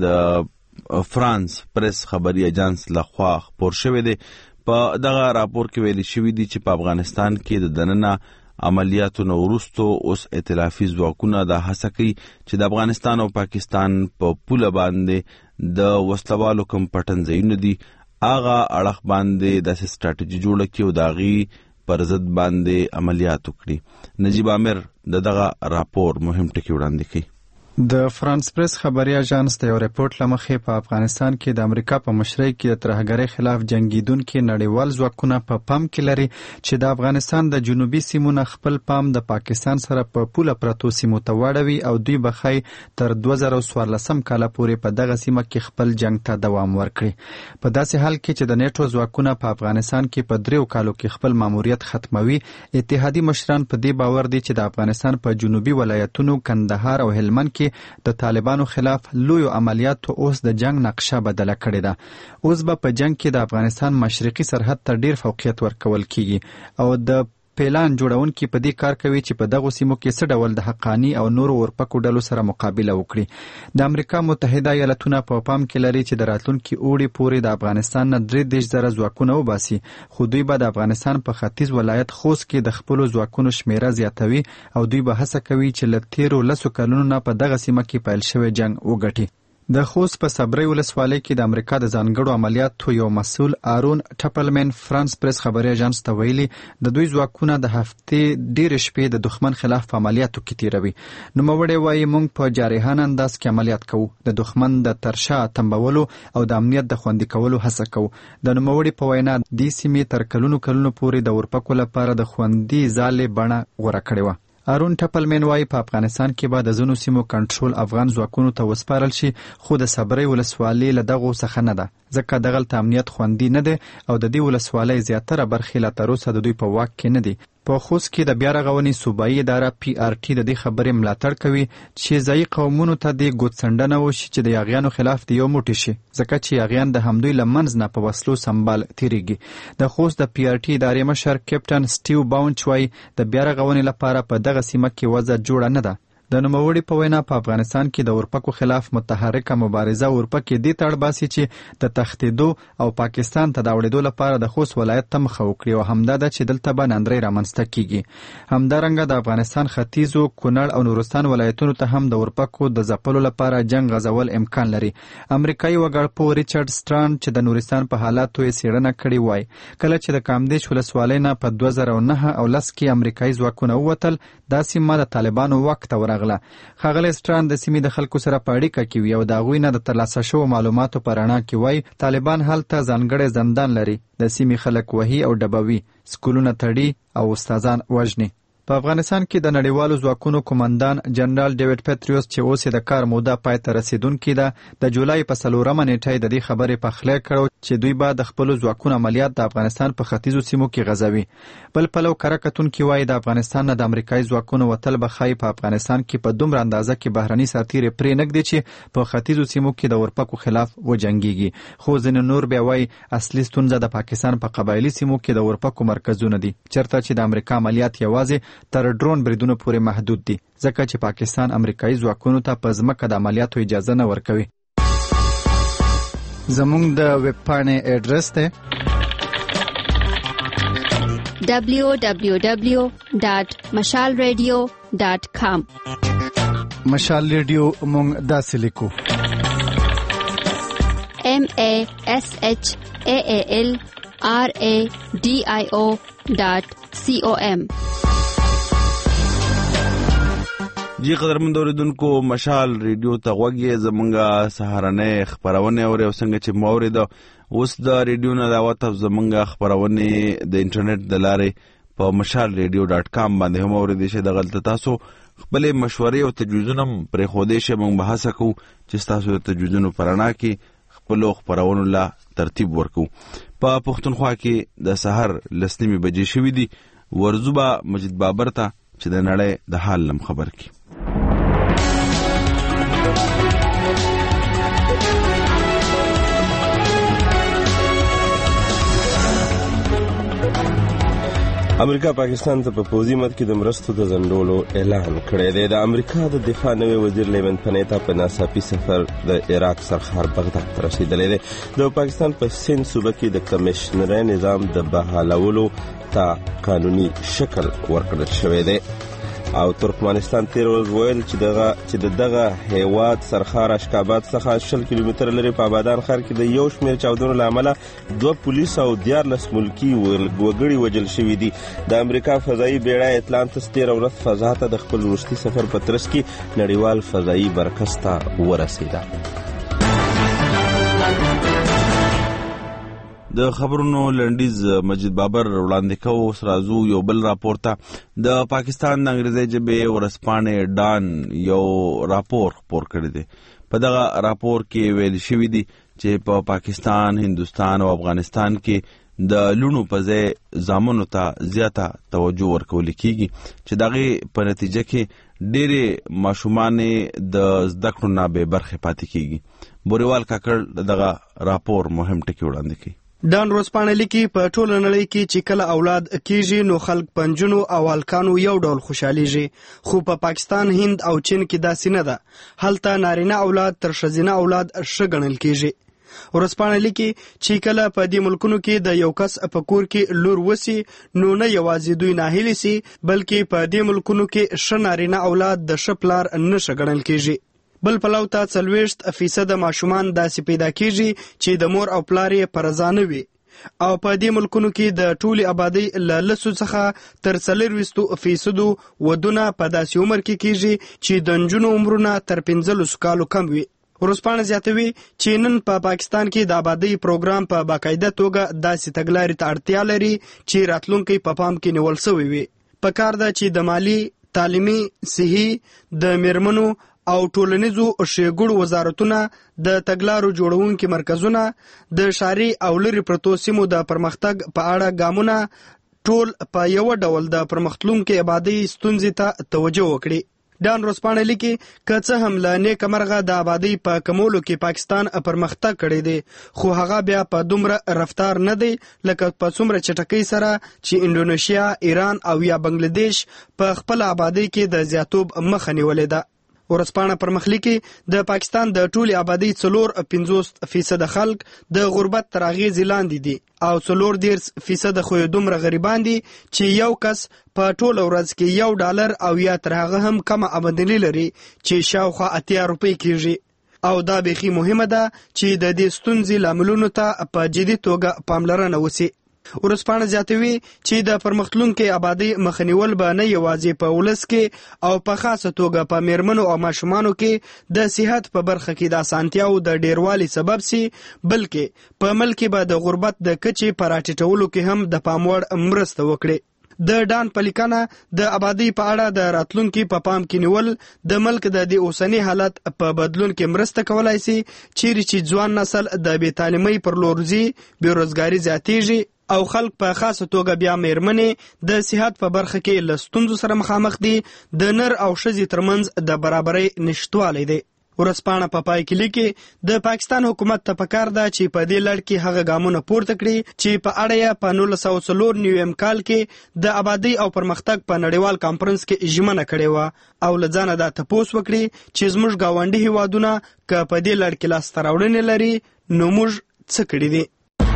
فرانس پریس خبري اجانس لخوا خپور شوی دی. په دغه راپور کې ویل شوی دی چې په افغانستان کې د دننه عملیاتو نو وروسته اوس ائتلافي ځواکونه د هڅه کوي چې د افغانستان او پاکستان په پوله باندې د وسلوالو کم پټن ځایونه دي هغه اړخ باندې د ستراتیژي جوړه کړي او داغي پر ضد باندې عملیات وکړي. نجیب عامر دغه راپور مهم ټکی وړاندې کوي. د فرانس پریس خبري اژانس د یو ریپورت لمخې په افغانستان کې د امریکا په مشرۍ کې د ترهګرۍ خلاف جنگیدونکو نړیوال ځواکونه په پام کې لري چې د افغانستان د جنوبي سیمونو خپل پام د پاکستان سره په پوله پرتو سیمو ته واړوي او دوی بخای تر 2014 کال پورې په دغه سیمه کې خپل جنگ ته دوام ورکړي. په داسې حال کې چې د نیټو ځواکونه په افغانستان کې په 3 کالو کې خپل ماموریت ختموي، اتحادیه مشران په دې باور دي چې د افغانستان په جنوبي ولایتونو کندهار او هلمند کې د طالبانو خلاف لوی عملیاتو اوس د جنگ نقشه بدله کړې ده. اوس به په جنگ کې د افغانستان مشرقي سرحد ته ډیر فوقیت ورکول کیږي او د پلان جوړونکي په دې کار کوي چې په دغه سیمو کې څه ډول د حقانی او نورو ورپکو ډلو سره مقابله وکړي. د امریکا متحده ایالاتونه په پام کې لري چې د راتلونکي اوړي پورې د افغانستان نه 3,000 ځواکونه وباسي، خو دوی به د افغانستان په ختیځ ولایت خوست کې د خپل ځواکونو شمیره زیاتوي او دوی به هڅه کوي چې له تیرو 10 کلونو نه په دغه سیمه کې پیل شوی جنگ وګټي. د خوست په صبري ولسوالۍ کې د امریکا د ځانګړو عملیاتو یو مسؤل آرون ټپلمن فرانس پریس خبري اژانس ته ویلي د دوی ځواکونه د هفتې ډېر شپې د دښمن خلاف عملیاتو کې تیروي. نوموړی وایي موږ په جارحانه انداز کې عملیات کوو، د دښمن د ترشا تنبولو او د امنیت د خوندي کولو هڅه کوو. د نوموړي په وینا دې سیمې تر کلونو پورې د ورپکو لپاره د خوندي ځالې بڼه غوره کړې وه. آرون ټپلمن وايي په افغانستان کې به د ځینو سیمو کنټرول افغان ځواکونو ته وسپارل شي، خو د صبري ولسوالۍ له دغه څخه نه ده ځکه دغلته امنیت خوندي نه دی او د دې ولسوالۍ زیاتره برخې لا تر اوسه د دوی په واک کې نه دي. په خوست کې د بیا رغونې صوبایي اداره PRT د دې خبرې ملاتړ کوي چې ځایي قومونو ته د ګوتڅنډنه وشي چې د یاغیانو خلاف د یو موټی شي، ځکه چې یاغیان د همدوی له منځ نه په وسلو سمبال تیریږي. د خوست د PRT ادارې مشر کیپټن سټیو باونچ وایي د بیا رغونې لپاره په دغه سیمه کې وضع جوړه نه ده. د نوموړي په وینا په افغانستان کې د اورپکو خلاف متحرکه مبارزه اورپکې دې ته اړ باسي چې د تښتېدو او پاکستان ته د اوړېدو لپاره د خوست ولایت ته مخه وکړي او همدا ده چې دلته به ناندرۍ رامنځته کیږي. همدارنګه د افغانستان ختیځو کونړ او نورستان ولایتونو ته هم د اورپکو د ځپلو لپاره جنگ غځول امکان لري. امریکایي وګړپوه ریچارډ سټران چې د نورستان په حالاتو یې څېړنه کړې وای کله چې د کامدیش ولسوالۍ نه په 2009 او 10 کې امریکایي ځواکونه ووتل، دا سیمه د طالبانو واک ته ورغله. ښاغلی سټران د سیمې د خلکو سره په اړیکه کې وي او د هغوی نه د ترلاسه شوو معلوماتو په رڼا کې وایي طالبان هلته ځانګړی زندان لري، د سیمې خلک وهي او ډبوي، سکولونه تړي او استادان وژني. په افغانستان کې د نړیوالو ځواکونو قومندان جنرال ډیوډ پیټریوس چې اوس د کار موده پای ته رسیدونکې ده، د جولای په 4 نیټه د دې خبرې پخلی کړو چې دوی به د خپلو ځواکونو عملیات د افغانستان په ختیځو سیمو کې غځوي. بل پلو کره کتونکي وایي د افغانستان نه د امریکایي ځواکونو وتل به ښایي په افغانستان کې په دومره اندازه کې بهرني سرتیرې پرې نږدي چې په ختیځو سیمو کې د اورپکو خلاف وجنګیږي. خو ځینې نور بیا وایي اصلي ستونزه د پاکستان په قبایلي سیمو کې د اورپکو مرکزونه دي، چېرته چې د امریکا عملیات یوازې تر ډرون بریدونو پورې محدود دي، ځکه چې پاکستان امریکایي ځواکونو ته په ځمکه د عملیاتو اجازه نه ورکوي. زموږ د ویب پاڼې اډرس دی www.mashalradio.com. مشال ریډیو مونږ داسې لیکو MASHALRADIO.com. جی قدرمن اوریدونکو، مشال ریډیو ته غوږی زمونږه سهارنۍ خبرونه اوري او څنګه چې مورید اوس د ریډیو نه دعوت زمونږه خبرونه د انټرنیټ د لارې په mashalradio.com باندې هم اوریدئ شئ. دغه تاسو خپل مشورې او تجویزونه پرې خو دې شئ، موږ بحث کوو چې تاسو د تجویزونو پرانا کې خپلو خپرونو لا ترتیب ورکو. په پښتونخوا کې د سحر 10 بجې شوې دي. ورځو به مجید بابر ته چې د نړۍ د حال لم خبر کی. امریکا پاکستان ته په پوځي مد کې د مرستو د ځنډولو اعلان کړی دی. د امریکا د دفاع نوی وزیر لیمن پنیتا په ناڅاپي سفر د عراق سرخار بغداد ته رسیدلی دی. د پاکستان په سند صوبه کې د کمیشنرۍ نظام د بحالولو ته قانوني شکل ورکړل شوی دی او ترکمنستان تیر ورځ ویل چې دغه هیواد سرخار اشکاباد څخه 20 کیلومتر لري په آبادان ښار کې د یو شمېر چاودنو له امله 2 پولیس او 14 ملکي وګړي وژل شوي دي. د امریکا فضایي بیړۍ اتلانتس تیر ورځ فضا ته د خپل وروستي سفر په ترڅ کې نړیوال فضایي مرکز ته ورسېده. د خبرونو لنډیز مجید بابر وړاندې کوو. سرازو یو بل راپورته د پاکستان د انګریزي ژبې ورځپاڼې ډان یو راپور خپور کړی دی. په دغه راپور کې ویل شوی دی چې په پاکستان، هندوستان او افغانستان کې د لونو په ځای زامنو ته زیاته توجه ورکول کیږي چې دغه په نتیجه کې ډېرې ماشومان د زده کړو نه بې برخې پاتې کیږي. بوریوال کاکړ دغه راپور مهم ټکی وړاندې کوي. ډان ورځپاڼه لیکي په ټوله نړۍ کې چې کله اولاد کیږي نو خلک پنجونو او الکانو یو ډول خوشحاليږي، خو په پاکستان، هند او چین کې داسې نه ده. هلته نارینه اولاد تر ښځینه اولاد ښه ګڼل کیږي. ورځپاڼه لیکي چې کله په دې ملکونو کې د یو کس په کور کې لور وسی نو نه یوازې دوی ناهیلي سي بلکې په دې ملکونو کې ښه نارینه اولاد د ښه پلار نه ښه ګڼل کیږي. بل پلو ته 40% ماشومان داسې پیدا کیږي چې د مور او پلار یې پر رضا نه وي او په دې ملکونو کې د ټولي آبادی له 10 څخه تر 40% ودونه په داسې عمر کې کیږي چې د نجونو عمرونه تر 15 کالو کم وي. ورځپاڼه زیاتوي چې نن په پاکستان کې د آبادی پروګرام په باقاعده توګه داسې تګلارې ته اړتیا لري چې راتلونکي په پام کې نیول شوی وي. پکار ده چې د مالی، تعلیمي، صحي، د میرمنو او ټولنیزو ښېګړو وزارتونه، د تګلارو جوړونکي مرکزونه، د ښاري او لرې پرتو سیمو د پرمختګ په اړه ګامونه ټول په یو ډول د پرمختلونکي آبادی ستونزې ته توجه وکړي. ډان ورځپاڼه لیکي که څه هم له نیکه مرغه د آبادی په کمولو کې پاکستان پرمختګ کړی دی خو هغه بیا په دومره رفتار نه دی لکه په څومره چټکۍ سره چې انډونیشیا، ایران او یا بنگلاديش په خپل آبادی کې د زیاتوب مخه نیولې ده. ورځپاڼه پرمخلي کې د پاکستان د ټولي آبادی 50% خلک د غربت تر اغېزې لاندې دي او 40% خو دومره غریبان دي چې یو کس په ټوله ورځ کې $1 او یا تر هغه هم کمه آمدني لري چې شاوخوا 80 روپۍ کیږي. او دا بیخي مهمه ده چې د دې ستونزې لاملونو ته په جدي توګه پاملرنه وشي. ورځپاڼه زیاتوي چې د پرمختلونکي آبادی مخنیول به نه یوازې په ولس کې او په خاصه توګه په میرمنو او ماشومانو کې د صحت په برخه کې د اسانتیاو د ډیروالي سبب سي بلکې په ملک به د غربت د کچې په راټیټولو کې هم د پاموړ مرسته وکړي. د ډان پلیکانه د آبادی په اړه د راتلونکي په پام کې نیول د ملک د دې اوسنی حالت په بدلون کې مرسته کولای شي چې ځوان نسل د بې تعلیمۍ پر لور ځي، بیروزګاری زیاتیږي او خلک په خاصه توګه بیا میرمنې د صحت په برخه کې له ستونزو سره مخامخ دي. د نر او ښځې ترمنځ د برابرۍ نشتوالی دی. ورځپاڼه په پای کې لیکي د پاکستان حکومت ته پکار ده چې په دې لړ کې هغه ګامونه پورته کړي چې په اړه یې په 1994 کال کې د آبادی او پرمختګ په نړیوال کانفرنس کې ژمنه کړې وه او له ځانه دا تپوس وکړي چې زموږ ګاونډي هیوادونه که په دې لړ کې لاسته راوړنې لري نو موږ څه کړي دي.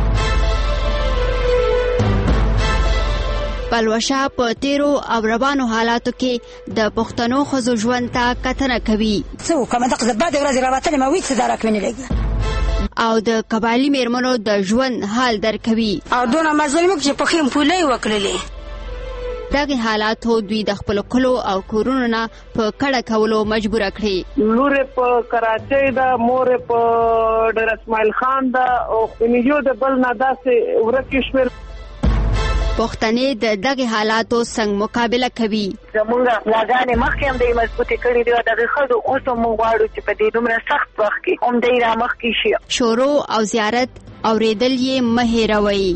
پلوشه په تیرو او روانو حالاتو کې د پښتنو ښځو ژوند ته کتنه کوي. څه وکړم دغه بعد ورځې راوتلې ما ویڅ درک مې نه لګي او د قبایلي میرمنو د ژوند حال درکوي او دونه مظلوم چې په خیم پولې وکړلې. دغه حالاتو دوی د خپل کلو او کورونو نه په کډه کولو مجبور کړي. لور په کراچۍ دا، مور په ډیر اسماعیل خان دا او خنیجو د بل نه داسې ورکه شمیر. پښتنې د دغه حالاتو څنګه مقابله کوي. زمونږ لاګانې مخکې هم د مضبوطې کړي دي او دغه ښځو اوس هم موږ غواړو چې په دې دومره سخت وخت کې هم دی را مخکې شي. شورو او زیارت اورېدل یې مه هېروئ.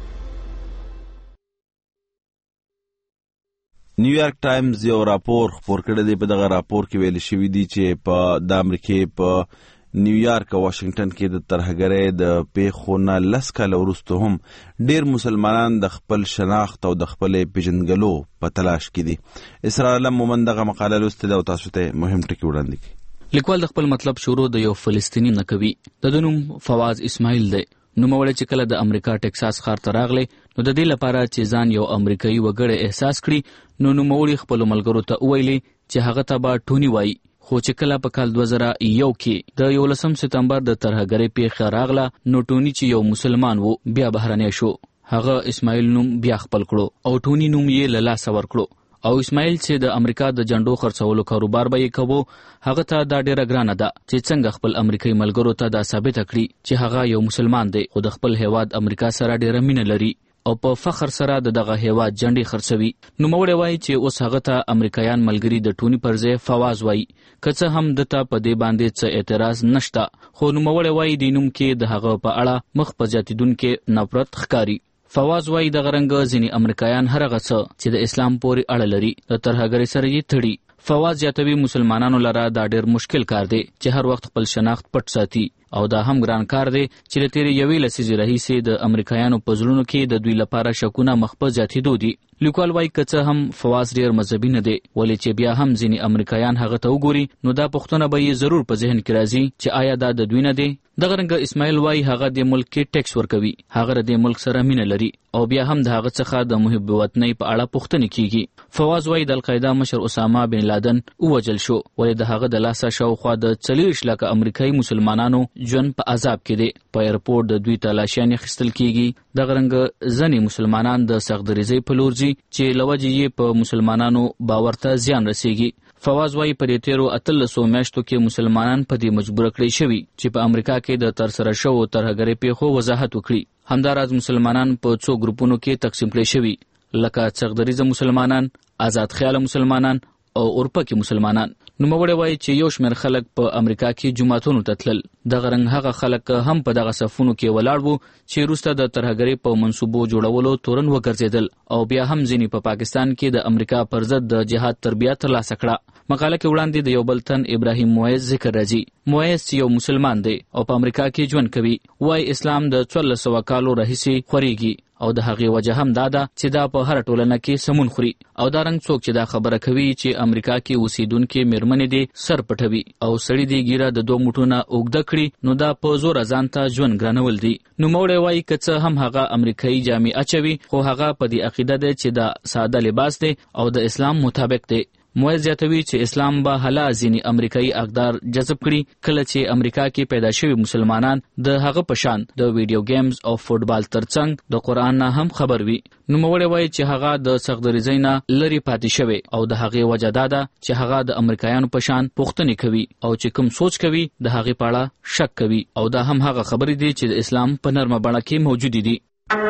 نیویارک ټایمز یو راپور خپور کړی دی. په دغه راپور کې ویل شوي دي چې په د امریکې په نیویارک او واشنگټن کې د ترهګرۍ د پیښو نه 10 کاله وروسته هم ډېر مسلمانان د خپل شناخت او د خپل پیژندګلو په تلاش کې دي. اسرار علم مومن دغه مقاله لوستې او تاسو ته مهم ټکي وړاندې کړي. لیکوال د خپل مطلب شروع د یو فلسطینی نه کوي. د نوم فواز اسماعیل دی. نوموړی چې کله د امریکا ټکساس ښار ته راغلی نو د دې لپاره چې ځان یو امریکایي وګړی احساس کړي نو نوموړي خپلو ملګرو ته وویلي چې هغه ته به ټوني وایي. خو چې کله په کال 2001 کې د 11 سپتمبر د ترهګرۍ پیښه راغله نو ټوني چې یو مسلمان وو بیا بهرنی شو. هغه اسماعیل نوم بیا خپل کړو او ټوني نوم یې له لاسه ورکړو. او اسماعیل چې د امریکا د جنډو خرڅولو کاروبار به یې کوو هغه ته دا ډیره ګرانه ده چې څنګه خپل امریکایي ملګرو ته دا ثابت کړي چې هغه یو مسلمان دی خو د خپل هیواد امریکا سره ډیره مینه لري او په فخر سره دغه هیواد جنډي خرڅوي. نو موږ وایي چې اوس هغه ته امریکایان ملګری د ټونی پر ځای فواز وایي. که څه هم دته په دې باندې څه اعتراض نشته خو نو موږ وایي د نوم کې د هغه په اړه مخ په زیاتیدونکو نفرت ښکاري. فواز وایي دغه رنګ ځینې امریکایان هرغه څه چې د اسلام پورې اړه لري د ترهګرۍ سره یې تړي. فواز زیاتوي مسلمانانو لره دا ډېر مشکل کار دی چې هر وخت خپل شناخت پټ ساتي او دا هم ګران کار دی چې له تیرې یوې لسیزې راهیسې د امریکایانو په زړونو کې د دوی لپاره شکونه مخ په زیاتېدو دي. لیکوال وایي که څه هم فواز ډېر مذهبي نه دی ولې چې بیا هم ځینې امریکایان هغه ته وګوري نو دا پوښتنه به یې ضرور په ذهن کې راځي چې آیا دا د دوی نه دی. دغه رنګه اسماعیل وایي هغه د ملک کې ټیکس ورکوي. هغه د ملک سره مینه لري او بیا هم د هغه څخه د محب وطنۍ په اړه پوښتنې کیږي. فواز وایي د القاعده مشر اسامه بن لادن ووژل شو ولې د هغه د لاسه شاوخوا د 40 لکه امریکایي مسلمانانو ژوند په عذاب کې دی. په ایرپورټ د دوی تلاشیانې اخیستل کیږي. دغه رنګه ځینې مسلمانان د سختدریزۍ په لور ځي چې له وجې یې په مسلمانانو باور ته زیان رسیږي. فواز وایي په دې تیرو 13 میاشتو کې مسلمانان په دې مجبور کړي شوي چې په امریکا کې د ترسره شوو ترهګرۍ پیښو وضاحت وکړي. همداراز مسلمانان په څو ګروپونو کې تقسیم کړي شوي لکه سختدریزه مسلمانان، آزاد خیاله مسلمانان او اورپکي مسلمانان. نوموړی وایي چې یو شمېر خلک په امریکا کې جوماتونو ته تلل. دغه رنګ هغه خلک هم په دغه صفونو کې ولاړ وو چې وروسته د ترهګرۍ په منصوبو جوړولو تورن وګرځېدل او بیا هم ځینې په پاکستان کې د امریکا پر ضد د جهاد تربیه ترلاسه کړه. مقاله کې وړاندې د یو بل تن ابراهیم مویز ذکر راځي. مویز یو مسلمان دی او په امریکا کې ژوند کوي. وایي اسلام د 1400 کالو راهیسې خورېږي او د هغې وجه هم دا ده چې دا په هر ټولنه کې سمون خوري او دا رنګ څوک چې دا خبره کوي چې امریکا کې اوسیدونکي میرمنې دي سر پټوي او سړي دي ګیره د 2 موټونه اوږده کړي نو دا په زور ځان ته ژوند ګرانول دي. نوموړی وایي که څه هم هغه امریکایي جامې اچوي خو هغه په دې عقیده دی چې دا ساده لباس دی او د اسلام مطابق دی. مویز زیاتوي چې اسلام به هله ځینې امریکایي اقدار جذب کړي کله چې امریکا کې پیدا شوي مسلمانان د هغه په شان د ویډیو گیمز او فوټبال ترڅنګ د قرآن نه هم خبر وي. نوموړی وایي چې هغه د سختدریزۍ نه لرې پاتې شوی او د هغې وجه دا ده چې هغه د امریکایانو په شان پوښتنې کوي او چې کوم سوچ کوي د هغې په اړه شک کوي او دا هم هغه خبرې دي چې د اسلام په نرمه بڼه کې موجودې دي.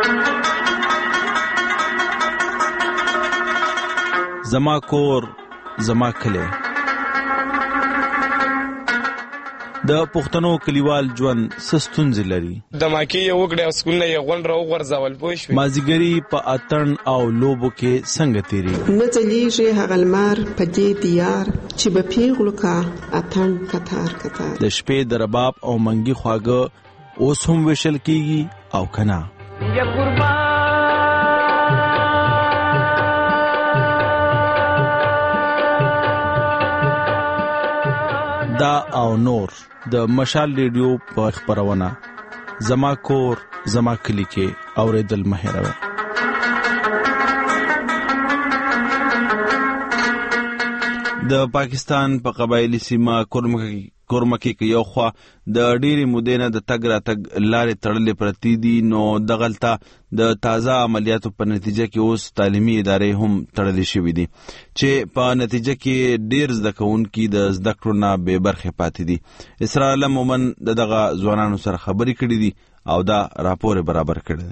زما کور زما کلی. د پښتنو کلیوال ژوند څه ستونزې لري. د ماکي یو وګړی او سکولونه یې غونډ راوغورځول پوه شوې. مازدیګري په اتڼ او لوبو کې څنګه تېرېږي. نه ځلیږي هغه لمر په دې دیار چې به پیغلو کا اتڼ کتار کتار. د شپې د رباب او منګي خواږه اوس هم ویشل کېږي او که نه. یا قربان دا او نور د مشال ریډیو په خبرونه زما کور زما کلی کې اوریدل مه هېروئ. د پاکستان په قبایلی سیمه کورمکې کې یو خوا د ډېرې مودې نه د تګ راتګ لارې تړلې پرتې دي نو دغلته د تازه عملیاتو په نتیجه کې اوس تعلیمي ادارې هم تړلې شوي دي چې په نتیجه کې ډېر زده کوونکي د زده کړو نه بې برخې پاتې دي. اسرار علم مومن دغه ځوانانو سره خبرې کړې دي او دا راپور برابر کړی دی.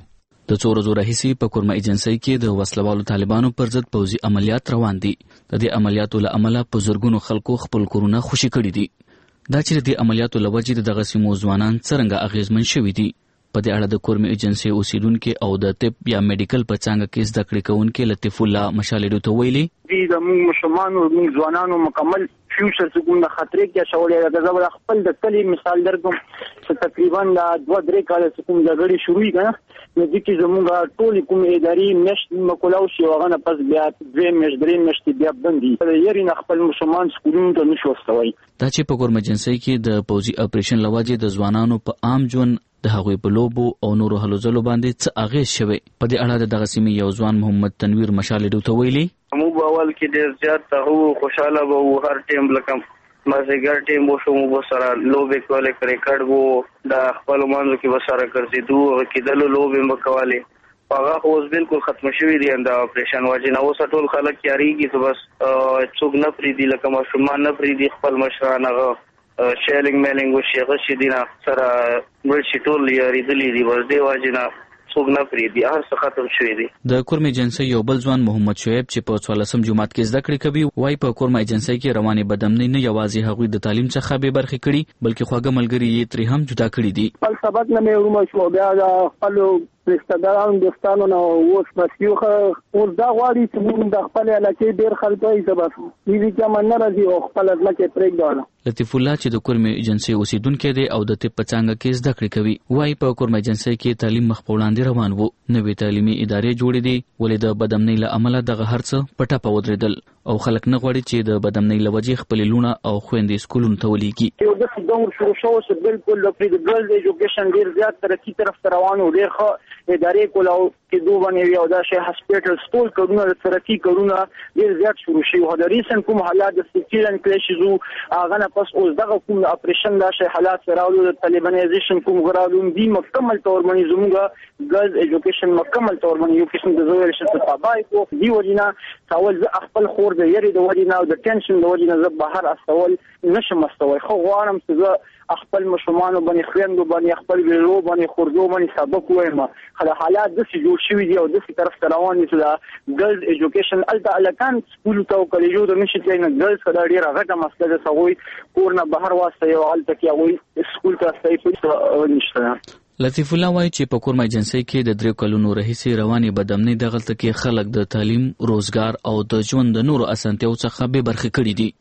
د څو ورځو راهیسې په کورما ایجنسۍ کې د وسلوالو طالبانو پر ضد پوځي عملیات روان دي. د دې عملیاتو له امله په زرګونو خلکو خپل کورونه خوشي کړي دي. دا چې د دې عملیاتو له وجې دغه سیمو ځوانان څرنګه اغیزمن شوي دي. په دې اړه د کورما ایجنسۍ اوسیدونکو او د طب یا میډیکل په څانګه کې زده کړې کوونکي لطیف الله مشالډو ته ویلي د موږ مشمانو موږ ځوانانو مکمل فیوچر څخه د خطرې کې شاولې د زبر خپل د کلی مثال درکوم چې تقریبا د 2-3 کال څخه د غړي شروع کړه نو د کې زموږ ټول کوم اداري مشت مکولاو شي وغه پس بیا 2 مش 3 مشت بیا بندي یې نه خپل مشمان سکولونو ته نشو واستوي. دا چې په کورما ایجنسۍ کې د پوځي اپریشن لواجه د ځوانانو په عام ژوند د هغوی په لوبو او نورو هلو ځلو باندې څه اغیز شوی. په دې اړه دغه سیمې یو ځوان محمد تنویر مشالډو ته ویلي موږ اول کې ډېر زیات هو خوشاله وو هر ټیم لکه مازیګر ټیم وو مو سره لوبې کولې کرکټ وو د خپل مانځو کې وسره ګرځېدو کېدل لوبې مکواله هغه اوس بالکل ختم شوی دی دا اپریشن واجب نه اوس ټول خلک یاريږي چې بس څوک نه پریدي لکه ماشومان نه پریدي خپل مشران هغه شیلینګ میلینګ وشي غشي دینه سره ورشي ټول یاریدلې دی ور دی واجب نه څوک نه پریدي هر څه ختم شوی دی. د کورما ایجنسۍ یو بل ځوان محمد شعیب چې په 14 جمعات کې زده کړې کوي وایي په کورما ایجنسۍ کې روانې بدامنۍ نه یوازې هغوی د تعلیم څخه به برخې کړي بلکې خواږه ملګري یې ترې هم جدا کړي دي. خپل سبق نه مې ورومه شو بیا د خپل رشتہدارانو دوستانو نه اوس مسیوخه او دا غواړي چې موږ د خپل علاقې ډېر خلک یې سبب دې چې من نه راځي او خپل ځمکه پرېږدو. لطیف الله چې د کورما ایجنسۍ اوسیدونکو دی او د طب په څانګه کې زده کړې کوي وایي په کورما ایجنسۍ کې تعلیم مخ په وړاندې روان وو. نوې تعلیمي ادارې جوړې دي ولې د بدامنۍ له امله دغه هرڅه په ټاپه ودرېدل او خلک نه غواړي چې د بدامنۍ له وجې خپل لونه او خويندې سکولونو ته ولېږي. یو د دور شروع شو چې بالکل د ګرلز ایجوکیشن ډېر زیات ترقی طرف روان و ډېر ښه ادارې کولاو کې دوه باندې یو دا شی هسپټل سټول کورونه د ترقی کورونه ډېر زیات شروع شي او د ریسنت کوم حالات د سټیلن کلیشزو هغه نه پس اوس دغه کوم اپریشن دا شی حالات راولو د طالبانایزیشن کوم غراولون دي مکمل تور باندې زموږ ګرلز ایجوکیشن مکمل تور باندې یو قسم د زویر شته تابع کو دی وجینا تاول خپل خور د یری د وجینا او د ټینشن د وجینا ز بهر استول نشم استوي خو غواړم چې خپل مشمانو باندې خويندو باندې خپل ویلو باندې خوردو باندې سبق وایم خله حالات د جوړ شوی دی او د طرف روان دي چې ګرلز ایجوکیشن الته الکان سکول ته کلیجو د نشي کینه ګرلز خدای ډیره غټه مسله ده سوي کورنه بهر واسطه یو الته کې وي سکول ته استای نشته. لطیف الله وایي چې په کورما ایجنسۍ کې د 3 کلونو راهیسې روانې بدامنۍ دغلته کې خلک د تعلیم روزګار او د ژوند د نورو اسانتیاو څخه به برخې کړي دي.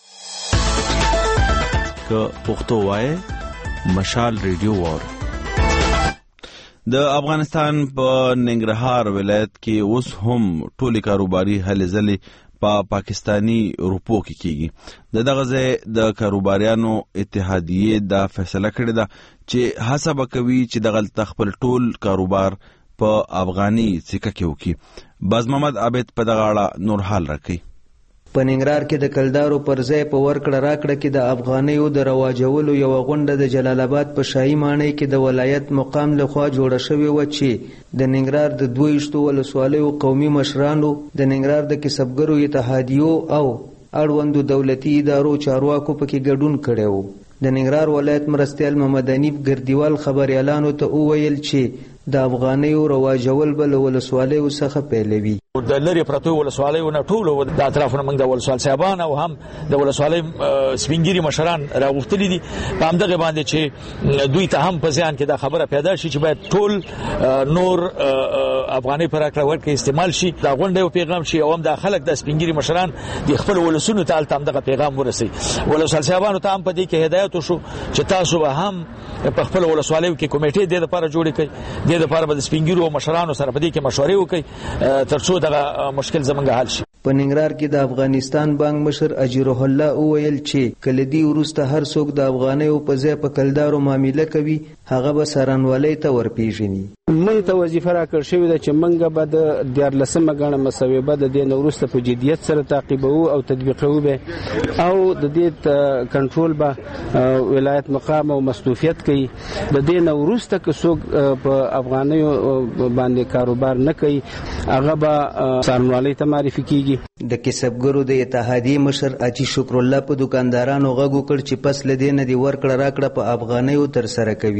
که پښتو وای مشال ریډیو وار د افغانستان په ننګرهار ولایت کې اوس هم ټولي کاروباري هلې ځلې په پاکستانی روپو کې کیږي. دغه ځای د کاروباریانو اتحادیې دا فیصله کړې ده چې حساب کوي چې دغه خپل ټول کاروبار په افغاني سکه کې وکړي. باز محمد عابد په دغه اړه نور حال راکړي. په ننګرهار کې د کلدارو پر ځای په ورکړه راکړه کې د افغانیو د رواجولو یو غونډه د جلال آباد په شاهي ماڼۍ کې د ولایت مقام لخوا جوړه شوې و چې د ننګرهار د 22 ولسوالیو قومي مشرانو د ننګرهار د کسبګرو اتحادیو او اړوندو دولتي ادارو چارواکو پکې ګډون کړی و. د ننګرهار ولایت مرستیال محمد انیب ګردیوال خبريالانو ته وویل چې د افغانیو رواجول بل ولسوالیو څخه پیلوي. د لری پرتو ولسوالیو نه ټول د اطرافونو موږ د ولسوال صاحبان او هم د ولسوالۍ سپینګيري مشران راغوښتلي دي په همدغه باندې چې دوی ته هم په ځان کې دا خبره پیدا شي چې باید ټول نور افغاني پر راکړه ورکړه استعمال شي دا غونډه یو پیغام شي او هم د خلک د سپینګيري مشران د خپل ولسونو ته التم دغه پیغام ورسي. ولسوال صاحبانو ته هم په دې کې هدایت وشو چې تاسو به هم په خپل ولسوالیو کې کمیټې د لپاره جوړې کړئ د لپاره د سپینګيرو مشرانو سره په دې کې مشورې وکړي ترڅو دغه مشکل زمونږ حل شي. په ننګرهار کې د افغانستان بانک مشر اجیره الله وویل چې کلدی ورسته هر څوک د افغانیو په ځای په کلدارو معامله کوي هغه به سرانوالۍ ته ورپیژني. موږ ته وظیفه راکړل شوې ده چې موږ به د 14مه ګڼه مسوبه د دې نورسته په جدیت سره تعقیبوو او تطبیقوو به او د دې کنټرول به ولایت مقام او مصروفیت کوي. د دې نورسته که څوک په افغانیو باندې کاروبار نه کوي هغه به سرانوالۍ ته معرفي کیږي. د کسبګرو د اتحادیې مشر اچي شکر الله په دکاندارانو غږ وکړ چې پس لدې نه دی ورکړه راکړه په افغانیو تر سره کوي.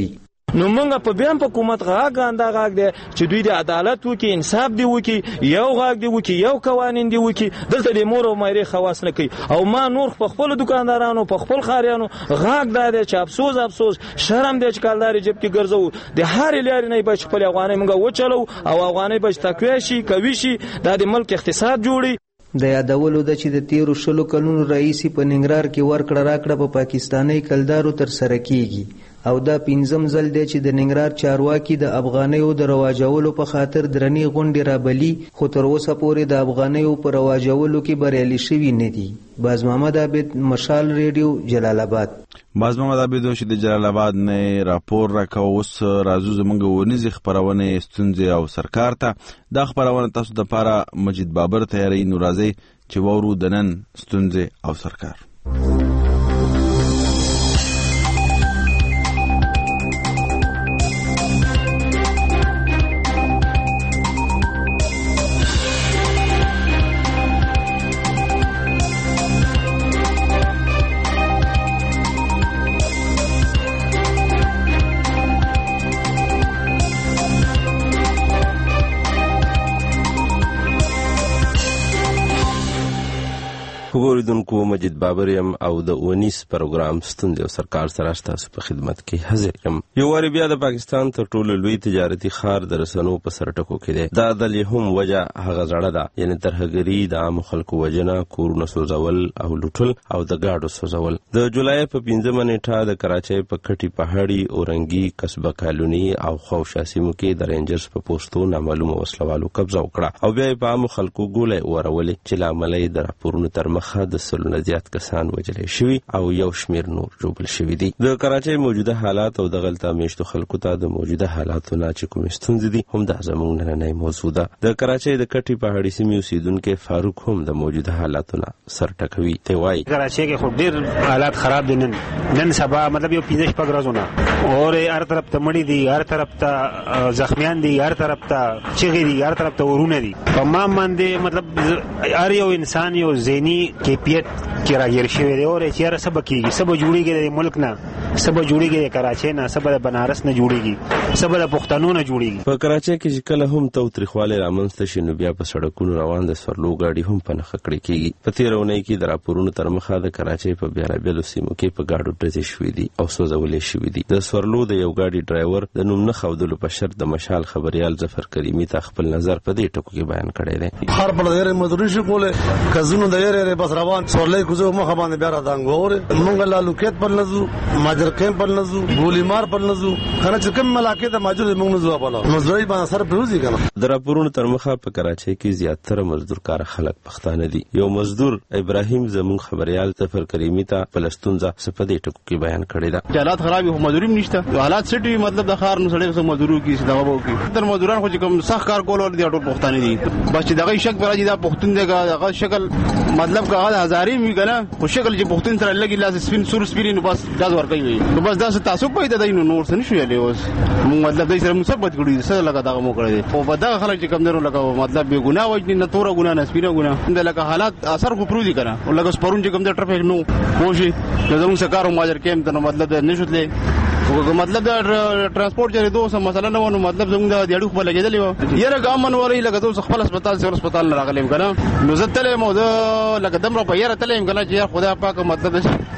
نو موږ په بیا په حکومت غاګ دی چې دوی د عدالت وکي، انصاف دی وکي، یو غاګ دی وکي، یو قوانین دی وکي. دلته د مور او مېرې خواص نه کوي. او ما نور په خپل دکاندارانو په خپل خاریانو غاګ دی چې افسوس شرم دی چې کالداري جيب کې ګرځو. د هر لارې نه بچ خپل افغاني موږ وچلو او افغاني بچ تقوی شي کوي شي د ملک اقتصاد جوړي. د یادولو د چې د 13 کلونو رئیسي په ننګرهار کې ورکړه راکړه په پاکستاني کلدارو تر سره کیږي او دا 5م ځل دی چې د ننګرهار چارواکي د افغانیو د رواجولو په خاطر درنی غونډې رابلي، خو تر اوسه پورې د افغانیو په رواجولو کې بریالي شوي نه دي. باز محمد عابد، مشال ریډیو، جلال آباد. باز محمد عابد چې د جلال آباد نه راپور راکاو. اوس راځو زموږ ونیزي خبرونه ستونزې او سرکار ته. دا خبرونه تاسو د لپاره مجید بابر تیاری. نو راځي چې وورو د نن ستونزې او سرکار. خبردونکو مجید بابر یم او د اونیس پروګرام ستونزې او سرکار سره تاسو په خدمت کې حاضر یم. یو واری بیا د پاکستان تر ټولو لوی تجارتي ښار د رسنو په سر ټکو کې دی. دا د هم وجه هغه زړه ده، یعنی ترهګري، د عام خلکو وجنه، کورونه سوځول او لوټل او د گاډو سوځول. د جولای په 15 نیټه د کراچۍ په کټي پهاړي، اورنګي، قصبه کالونی او خوشاسیمو کې د رینجرز په پوسټو نامعلومه وسلوالو قبضه وکړه او بیا په عام خلکو ګولې ورولې چې لامل یې د راپورونو تر مخه د سلونه زیات کسان وجلې شوي او یو شمیر نور جوړل شوي دي. د کراچۍ موجوده حالات او د غلطه میشتو خلکو ته د موجوده حالاتو نه چې کوم ستونزې دي هم د زموږ نننۍ موضوع ده. د کراچۍ د کټي پهاړي سیمې اوسیدونکو فاروق هم د موجوده حالاتو نه سر ټکوي. ته وایي کراچۍ کې خو ډېر حالات خراب دي. نن سبا مطلب یو 15 شپږ ورځونه اور هر طرف ته مړي دي، هر طرف ته زخمیان دي، هر طرف ته چغې دي، هر طرف ته ورونه دي. په ما باندې مطلب هر یو انسان یو ذهني کیفیت کې راګیر شوی دی. اور چې سبا کېږي، سبا جوړیږي د ملک نه، سبا جوړیږي د کراچۍ نه، سبا د بنارس نه جوړیږي، سبا د پښتنو نه جوړیږي. په کراچۍ کې چې کله هم توتریخواله رامنځته شي نو بیا په سړکونو روان د سورلو گاډي هم په نخ کړی کېږي. په تیرونی کې د راپورونو تر مخه د کراچۍ په بیلابیلو سیمو کې په گاډو ډزې شوې دي او سوځولې شوې دي. د سورلو د یو گاډي ډرایور د نوم نه خودلو په شرط د مشال خبريال ظفر کریمی ته خپل نظر په دې ټکو کې بیان کړی دی. هر بل ډېر مزدوري شي کوله، کزونو د یې بس روان سورلې کوزو مخه باندې بیا را دانګور مونږ لا لوکیت پر نزو، ماجر کېم پر نزو، ګولیمار پر نزو، کنه چې کوم ملاقات ته ماجر مونږ نزو په لور مزدوري باندې سره پروزي کنه. د راپورونو تر مخه په کراچۍ کې زیاتره مزدور کار خلک پښتانه دي. یو مزدور ابراهیم زمون خبريال ظفر کریمی ته فلسطینزه سپدې ټکو کې بیان کړی دا. حالات خراب هم مزدوري نشته، حالات سټي مطلب د خار نو سړی سم مزدورو کې دا وو کې تر مزدوران خو چې کوم سخت کار کول ور دي ټول پښتانه دي. بس چې دغه شک راځي دا پښتون دغه شکل مطلب کا هزارې می کنه خو شکل چې پښتون سره لګي لاس سپین سور سپین نو بس دا ور کوي نو بس دا تاسو په دې نو نور څه نشو یالي اوس موږ مطلب دې سره مثبت کړی سره لګا دا مو کړی او په دا خلک چې کم درو لګا مطلب به ګناه وجنی نه تور ګناه نه سپینه ګناه د لګا حالات اثر کو پروزي کنه او لګا سپرون چې کم د ټرافیک نو کوشي زموږ سکارو ماجر کېم ته مطلب نشوتلې مطلب د ترانسپورت جری دوه سم مسله نه ونه مطلب زموږ د اړو په لګیدلې و یره ګامن ورې لګا دوه خپل هسپتال سره هسپتال راغلم کنه نو زتلې مو د لګا دمر په یره تلې کنه چې خدا پاک مطلب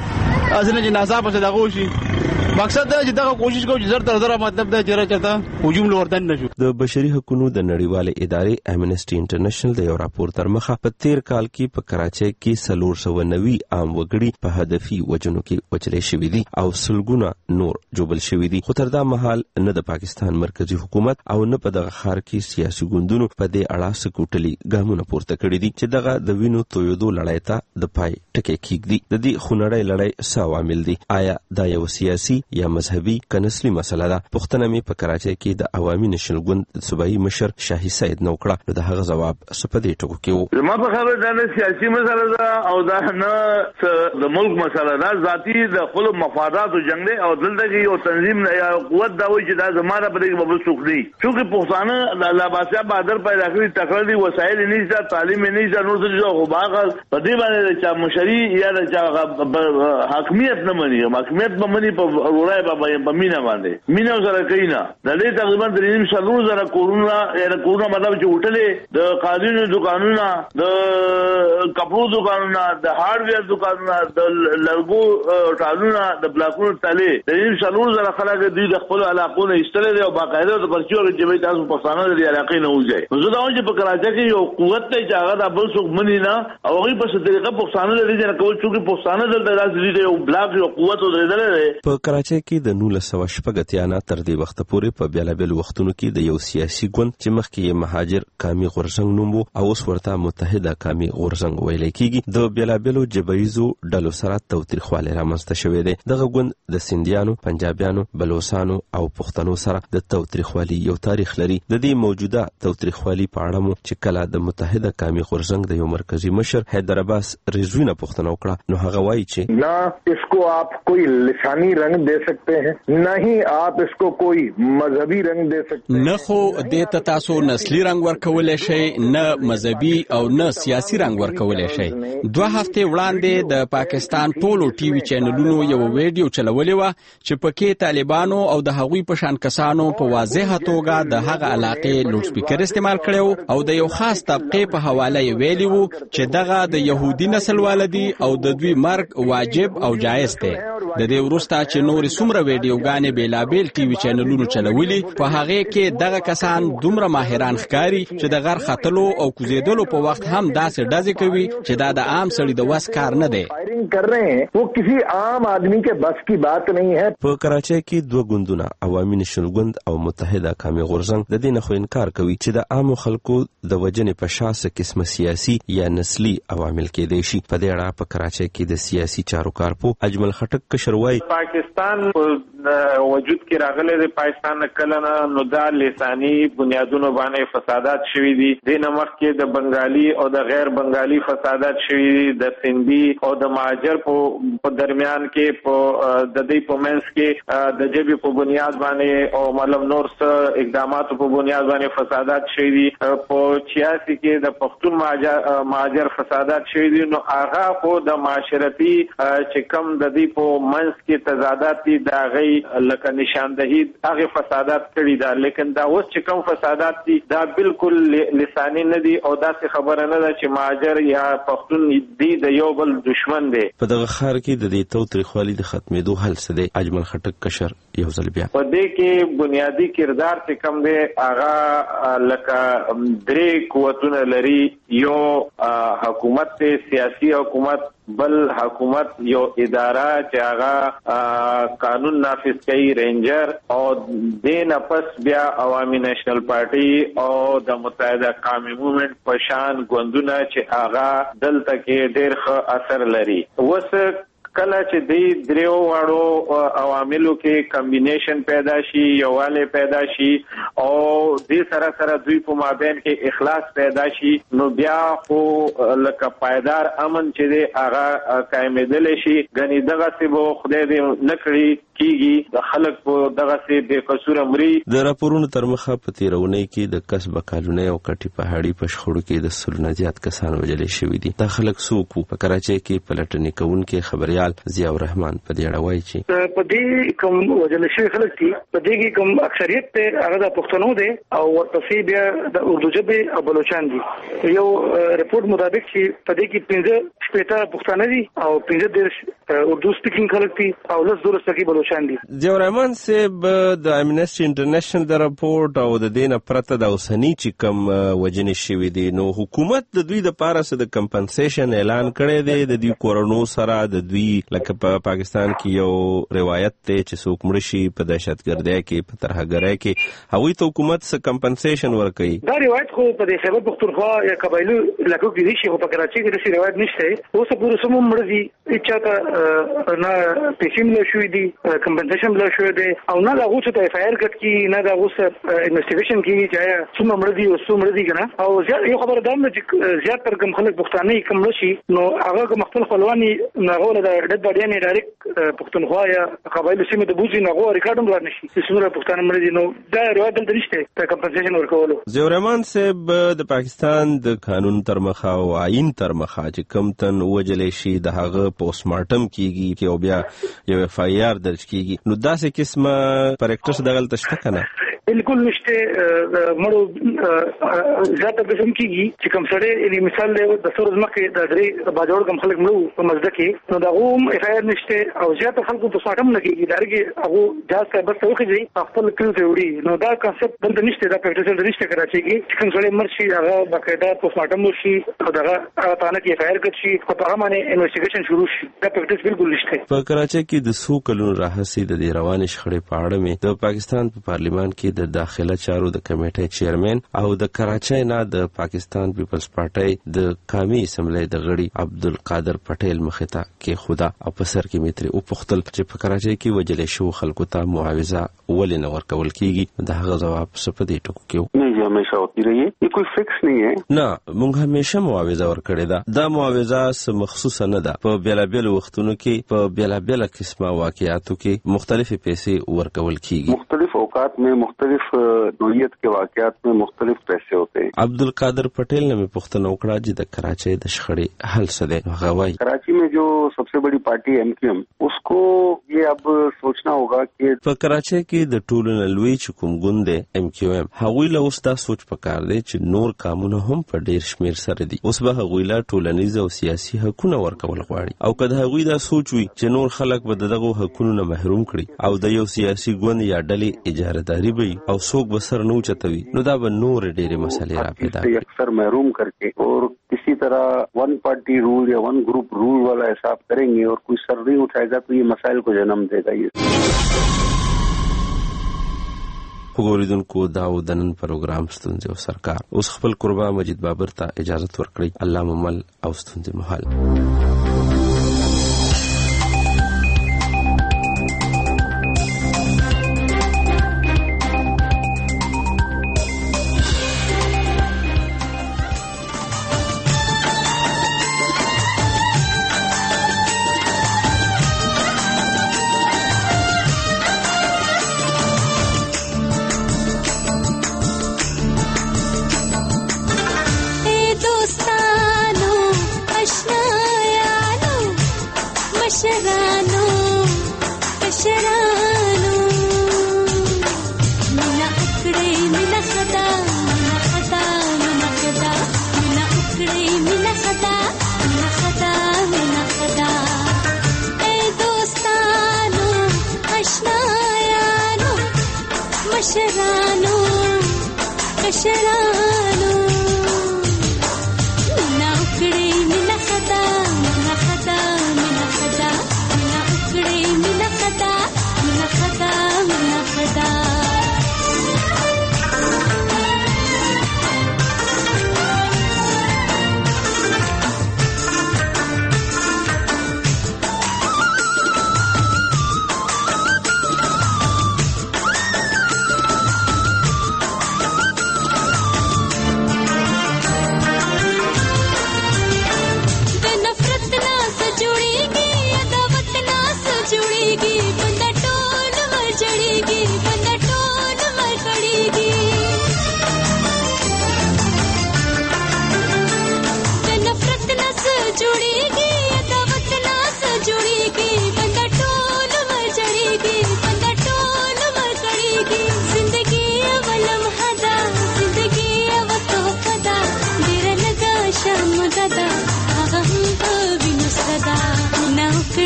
اصل چې ناصاب څه دغه شي مقصد دا چې دا کوشش کوي چې زر تر زر مطلب دا چې راځه هجوم لوردن نشو. د بشري حقوقو د نړیوالې ادارې امنسټي انټرنیشنل د یو راپور تر مخه په 13 کال کې په کراچۍ کې 390 عام وګړي په هدفي وجنو کې وچلې شوې دي او سلګونه نور جوبل شوې دي. خو تر دا مهال نه د پاکستان مرکزی حکومت او نه په دغه خار کې سیاسي ګوندونو په دې اړه سکوټلي ګامونه پورته کړی دي چې دغه د وینو تویدو لړۍ ته د پای ټکی کېږدي. د دې خونړۍ لړۍ څه عوامل دي؟ آیا دا یو سیاسي یا مذهبي کنسلی مسله ده؟ پښتنه می په کراچۍ کې د عوامي نشل ګوند صوبایي مشر شاهي سید نو کړه د هغه جواب سپدې ټکو کې وو. زما په خبره دا سیاسي مسله ده او دا نه د ملک مسله ده، ذاتی د خپل مفادات او جنگ او دلته کې یو تنظیم یا قوت دا وایي چې دا زماره په دې بابل سوق دي چې پښتانه د الله باسیا بادر پیدا کړی تکړه دي، وسایل نشته، تعلیم نشته، نور څه جو غو باغ په دې باندې چې مشري صحیح یا د حاکمیت نه مني حاکمیت به مني په ورای په مینا باندې مینا سره کینا د دې تقریبا 3.4 کرونا مطلب چې وټلې د قانوني دکانونو د کپړو دکانونو د هارډویر دکانونو د لرګو ټالونو د بلاکونو تلې 3.4 خلک دوی د خپل علاقو نه ایستل دي او باقاعده د پرچیو چې به تاسو پښتانه د علاقې نه وځي زه دا وایم چې په کراچۍ کې یو قوت دی چې هغه د بل څوک مني نه او هغه په طریقه پښتانه لري چې کول چې پښتانه دلته راځي یو بلاک یو قوت درېدل په کراچۍ کې د 1980 تر دې وخت پورې په بیلابل وختونو کې د یو سیاسي ګوند چې مخکې مهاجر کامي غورزنګ نوم وو او اوس ورته متحده کامي غورزنګ ویل کېږي د بیلابلو جبهیزو ډلو سره توتریخوالی رامنځته شوی دی دغه ګوند د سندیانو پنجابیانو بلوچستانو او پښتنو سره د توتریخوالي یو تاریخ لري د دې موجوده توتریخوالي په اړه مو چې کله د متحده کامي غورزنګ د یو مرکزی مشر حیدر عباس رضوی نه پوښتنه وکړه نو هغه وایي چې نه इसको आप कोई لسانی رنگ دے سکتے ہیں نہ ہی آپ اس کو کوئی مذہبی رنگ دے سکتے ہیں نه خو د تاسو نسلی رنگ ورکول شي نه مذهبي او نه سیاسي رنگ ورکول شي 2 هفته وړاندې د پاکستان ټولو ټي وي چینلونو یو ویډیو چلولې و چې پکې طالبانو او د هغوی په شان کسانو په واضحه توګه د هغه علاقې لوډ سپیکر استعمال کړو او د یو خاص طبقه په حواله ویلی وو چې دغه د يهودي نسل والدي او د دوی مرګ واجب او جایز دی د دې وروسته چې نور څومره ویډیوګانې بیلابل ټي وي چینلونو چلولي په هغه کې دغه کسان دومره ماهران ښکاری چې د غر خطلو او کوزیدلو په وخت هم داسې ډزې کوي چې دا د عام سړي د وس کار نه دی कर रहे हैं वो किसी आम आदमी के बस की बात नहीं है په کراچۍ کې دوه ګوندونه عوامي نشل ګوند او متحده کامي غورزنګ د دې نه خو انکار کوي چې د عامو خلکو د وجنې په شاسه قسمه سیاسي یا نسلي عوامل کېدای شي په دې اړه په کراچۍ کې د سیاسي چارو کارپو اجمل خټک کشروای پاکستان وجود کې راغلي د پاکستان کلنه نو دا لسانی بنیادونو باندې فسادات شوي دي د نمخ کې د بنگالي او د غیر بنگالي فسادات شوي دي د سندي او د مهاجر په درمیان کې په د دې په منځ کې د جبي په بنیاد باندې او مطلب نور څه اقدامات په بنیاد باندې فسادات شوي دي په 86 کې د پښتون مهاجر فسادات شوي دي نو هغه په د معاشرتي چې کم د دې په منځ کې تضادات دي دا غي لکه نشاندهي هغه فسادات کړي دا لیکن دا اوس چې کم فسادات دي دا بالکل لسانی نه دي او دا څه خبره نه ده چې مهاجر یا پښتون دي د یو بل دشمن دي په دغه خار کې د دې توتریخوالي د ختمېدو حل څه دی اجمل خټک کشر یو ځل بیا په دې کې بنیادی کردار چې کم دی هغه لکه درې قوتونه لري یو حکومت سیاسي حکومت بل حکومت یو اداره چې هغه قانون نافذ کوي رینجر او دین پس بیا عوامي نېشنل پارټي او د متحده قومي موومېنټ په شان ګوندونه چې هغه دلته کې ډېر ښه اثر لري وس کله چې د دریو واړو عواملو کې کمبینیشن پیدا شي یووالی پیدا شي او دې سره سره دوی په مابین کې اخلاص پیدا شي نو بیا خو لکه پایدار امن چې دی هغه قائمېدل شي غني دغه څه به خدای دې نکړي کیږي د خلک په دغه څه بے قصور مري د راپورونو تر مخه په تیرونی کې د کسب کالونی او کټي پهاړي په شخړو کې د سلونه زیات کسان وژل شوي دي د خلک سوق په کراچۍ کې پلټنې کوونکې خبريال ضیاء الرحمن په دې اړه وایي چې په دې کوم وژل شوي خلک دي په دې کې کوم اکثریت ته هغه د پښتنو دي او ورپسې بیا د اردو ژبې او بلوچستان دي یو ریپورت مطابق چې په دې کې 15 پښتانه دي او 15 اردو سپیکینګ خلک دي او لږ دور سکی بلوچستان ضیاء الرحمن صاحب د امنیسټي انټرنیشنل د راپورټ او د دینه پرته د اوسنی چې کم وجنې شوی دي نو حکومت د دوی د پارس د کمپنسیشن اعلان کړی دی د دوی کورونو سره د دوی لکه په پاکستان کې یو روایت ته چې څوک مړ شي په دهشتګردۍ کې په ترهګرۍ کې هغوی ته حکومت څه کمپنسیشن ورکوي دا روایت خو په خیبر پختونخوا یا قبایلو علاقو کې دي چې په کراچۍ کې د روایت نشته اوس پورې سمو مړ دي اچاته نه پیسې مل شوې دي کمپنسیشن مل شوې دي او نه لا غوښته ته اف آی آر کټ کی نه دا غوښته انویسټیګیشن کی چې څومره مړ دي او څومره دي کنه او یو خبره ده چې زیات تر کوم خلک پښتانه کوم نشي نو هغه مختل خپلواني نغول د ډډ باډیانه ډایرکټ پښتونخوا یا قبایل سیمه د بوزي نغو ریکارډم ور نشي چې څومره پښتانه مړ دي نو دا روایت دلته نشته ته کمپنسیشن ورکولو. ضیاء الرحمن صاحب د پاکستان د قانون تر مخه او آئین تر مخه چې کم تن وجلې شي د هغه پوسټ مارټم کیږي او بیا یو اف آی آر درج کیږي نو داسې قسمه پریکټس دغه تشته کنه بالکل نشته مړو زیاته قسم کیږي چې کوم سره یعنی مثال له د سورز مکه د درې باجوړ کوم خلک مړو په مزده کې نو دا هم اف آی آر نشته او زیاته خلکو په ساټم نه کیږي درګه هغه جاسته بس وکړي خپل کړو ته وړي نو دا کانسپټ بل نشته دا پریکټس نشته کراچي کې چې کوم سره مرشي هغه باقاعده په ساټم وشي او دا پانه کې اف آی آر کړي په هغه باندې انویسټیګیشن شروع شي دا پریکټس بالکل نشته. په کراچي کې د سو کلونو راهسي د روانې شخړې په اړه مې د پاکستان په پارلیمان کې د داخله چارو د کمیټې چیرمن او د کراچۍ نه د پاکستان پیپلز پارټي د قومي اسمبلی د غړي عبدالقادر پټیل مخته کې خدا او په سر کې میتري او پختل چې په کراچۍ کې وجلې شو خلکو ته معاوضه ولې نه ورکول کیږي د هغه جواب سپدې ټکو کې نه همیشه ہوتی رہی ہے یہ کوئی فکس نہیں ہے نه موږ همیشه معاوضه ورکړې ده معاوضه مخصوصه نه ده په بیلابل وختونو کې په بیلابل قسمه واقعاتو کې مختلفې پیسې ورکول کیږي مختلف اوقات میں مختلف نوعیت کے واقعات میں مختلف پیسے ہوتے ہیں. عبدالقادر پٹیل نے پوښتنه وکړه چې د کراچۍ د شخړې حل څه دی. هغه وايي کراچی میں جو سب سے بڑی پارٹی ایم کیو ایم اس کو یہ اب سوچنا ہوگا کہ په کراچۍ کې د ټولو نه لوی چې کوم ګوند دی ایم کیو ایم هغوی له اوس دا سوچ پکار دی چې نور قانون هم په ډیر شمیر سره دي اوس به هغوی له ټولنیز او سیاسي حقوقونه ورکول غواړي او کله هغوی دا سوچ وي چې نور خلک به دغه حقوقونه نه محروم کړي او د یو سیاسي ګوند یا ډلې اجارهداري وي او څوک به سر نه چتوي نو دا به نور ډېرې مسلې را پیدا کوي اکثر محروم करके और किसी तरह वन पार्टी रूल या वन ग्रुप रूल वाला हिसाब करेंगे और कोई सर नहीं उठाएगा तो ये मसाइल को जन्म देगा. ये وګوریدونکو دا و د نن پروګرام ستونزې او سرکار اوس خپل قربا مجید بابر ته اجازه ورکړي. الله ممل او ستونزې محل.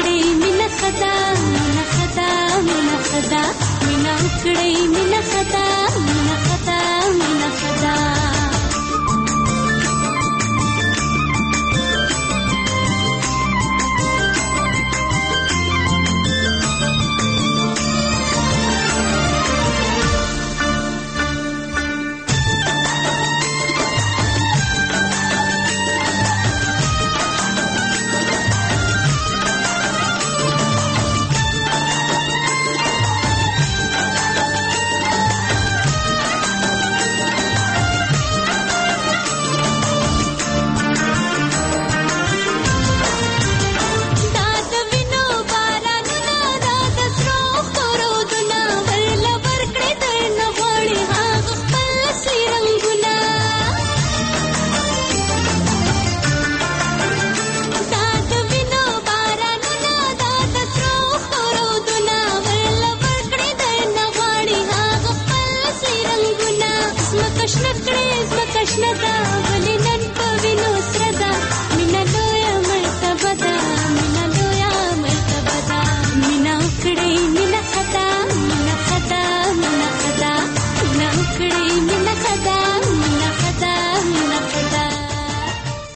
خدا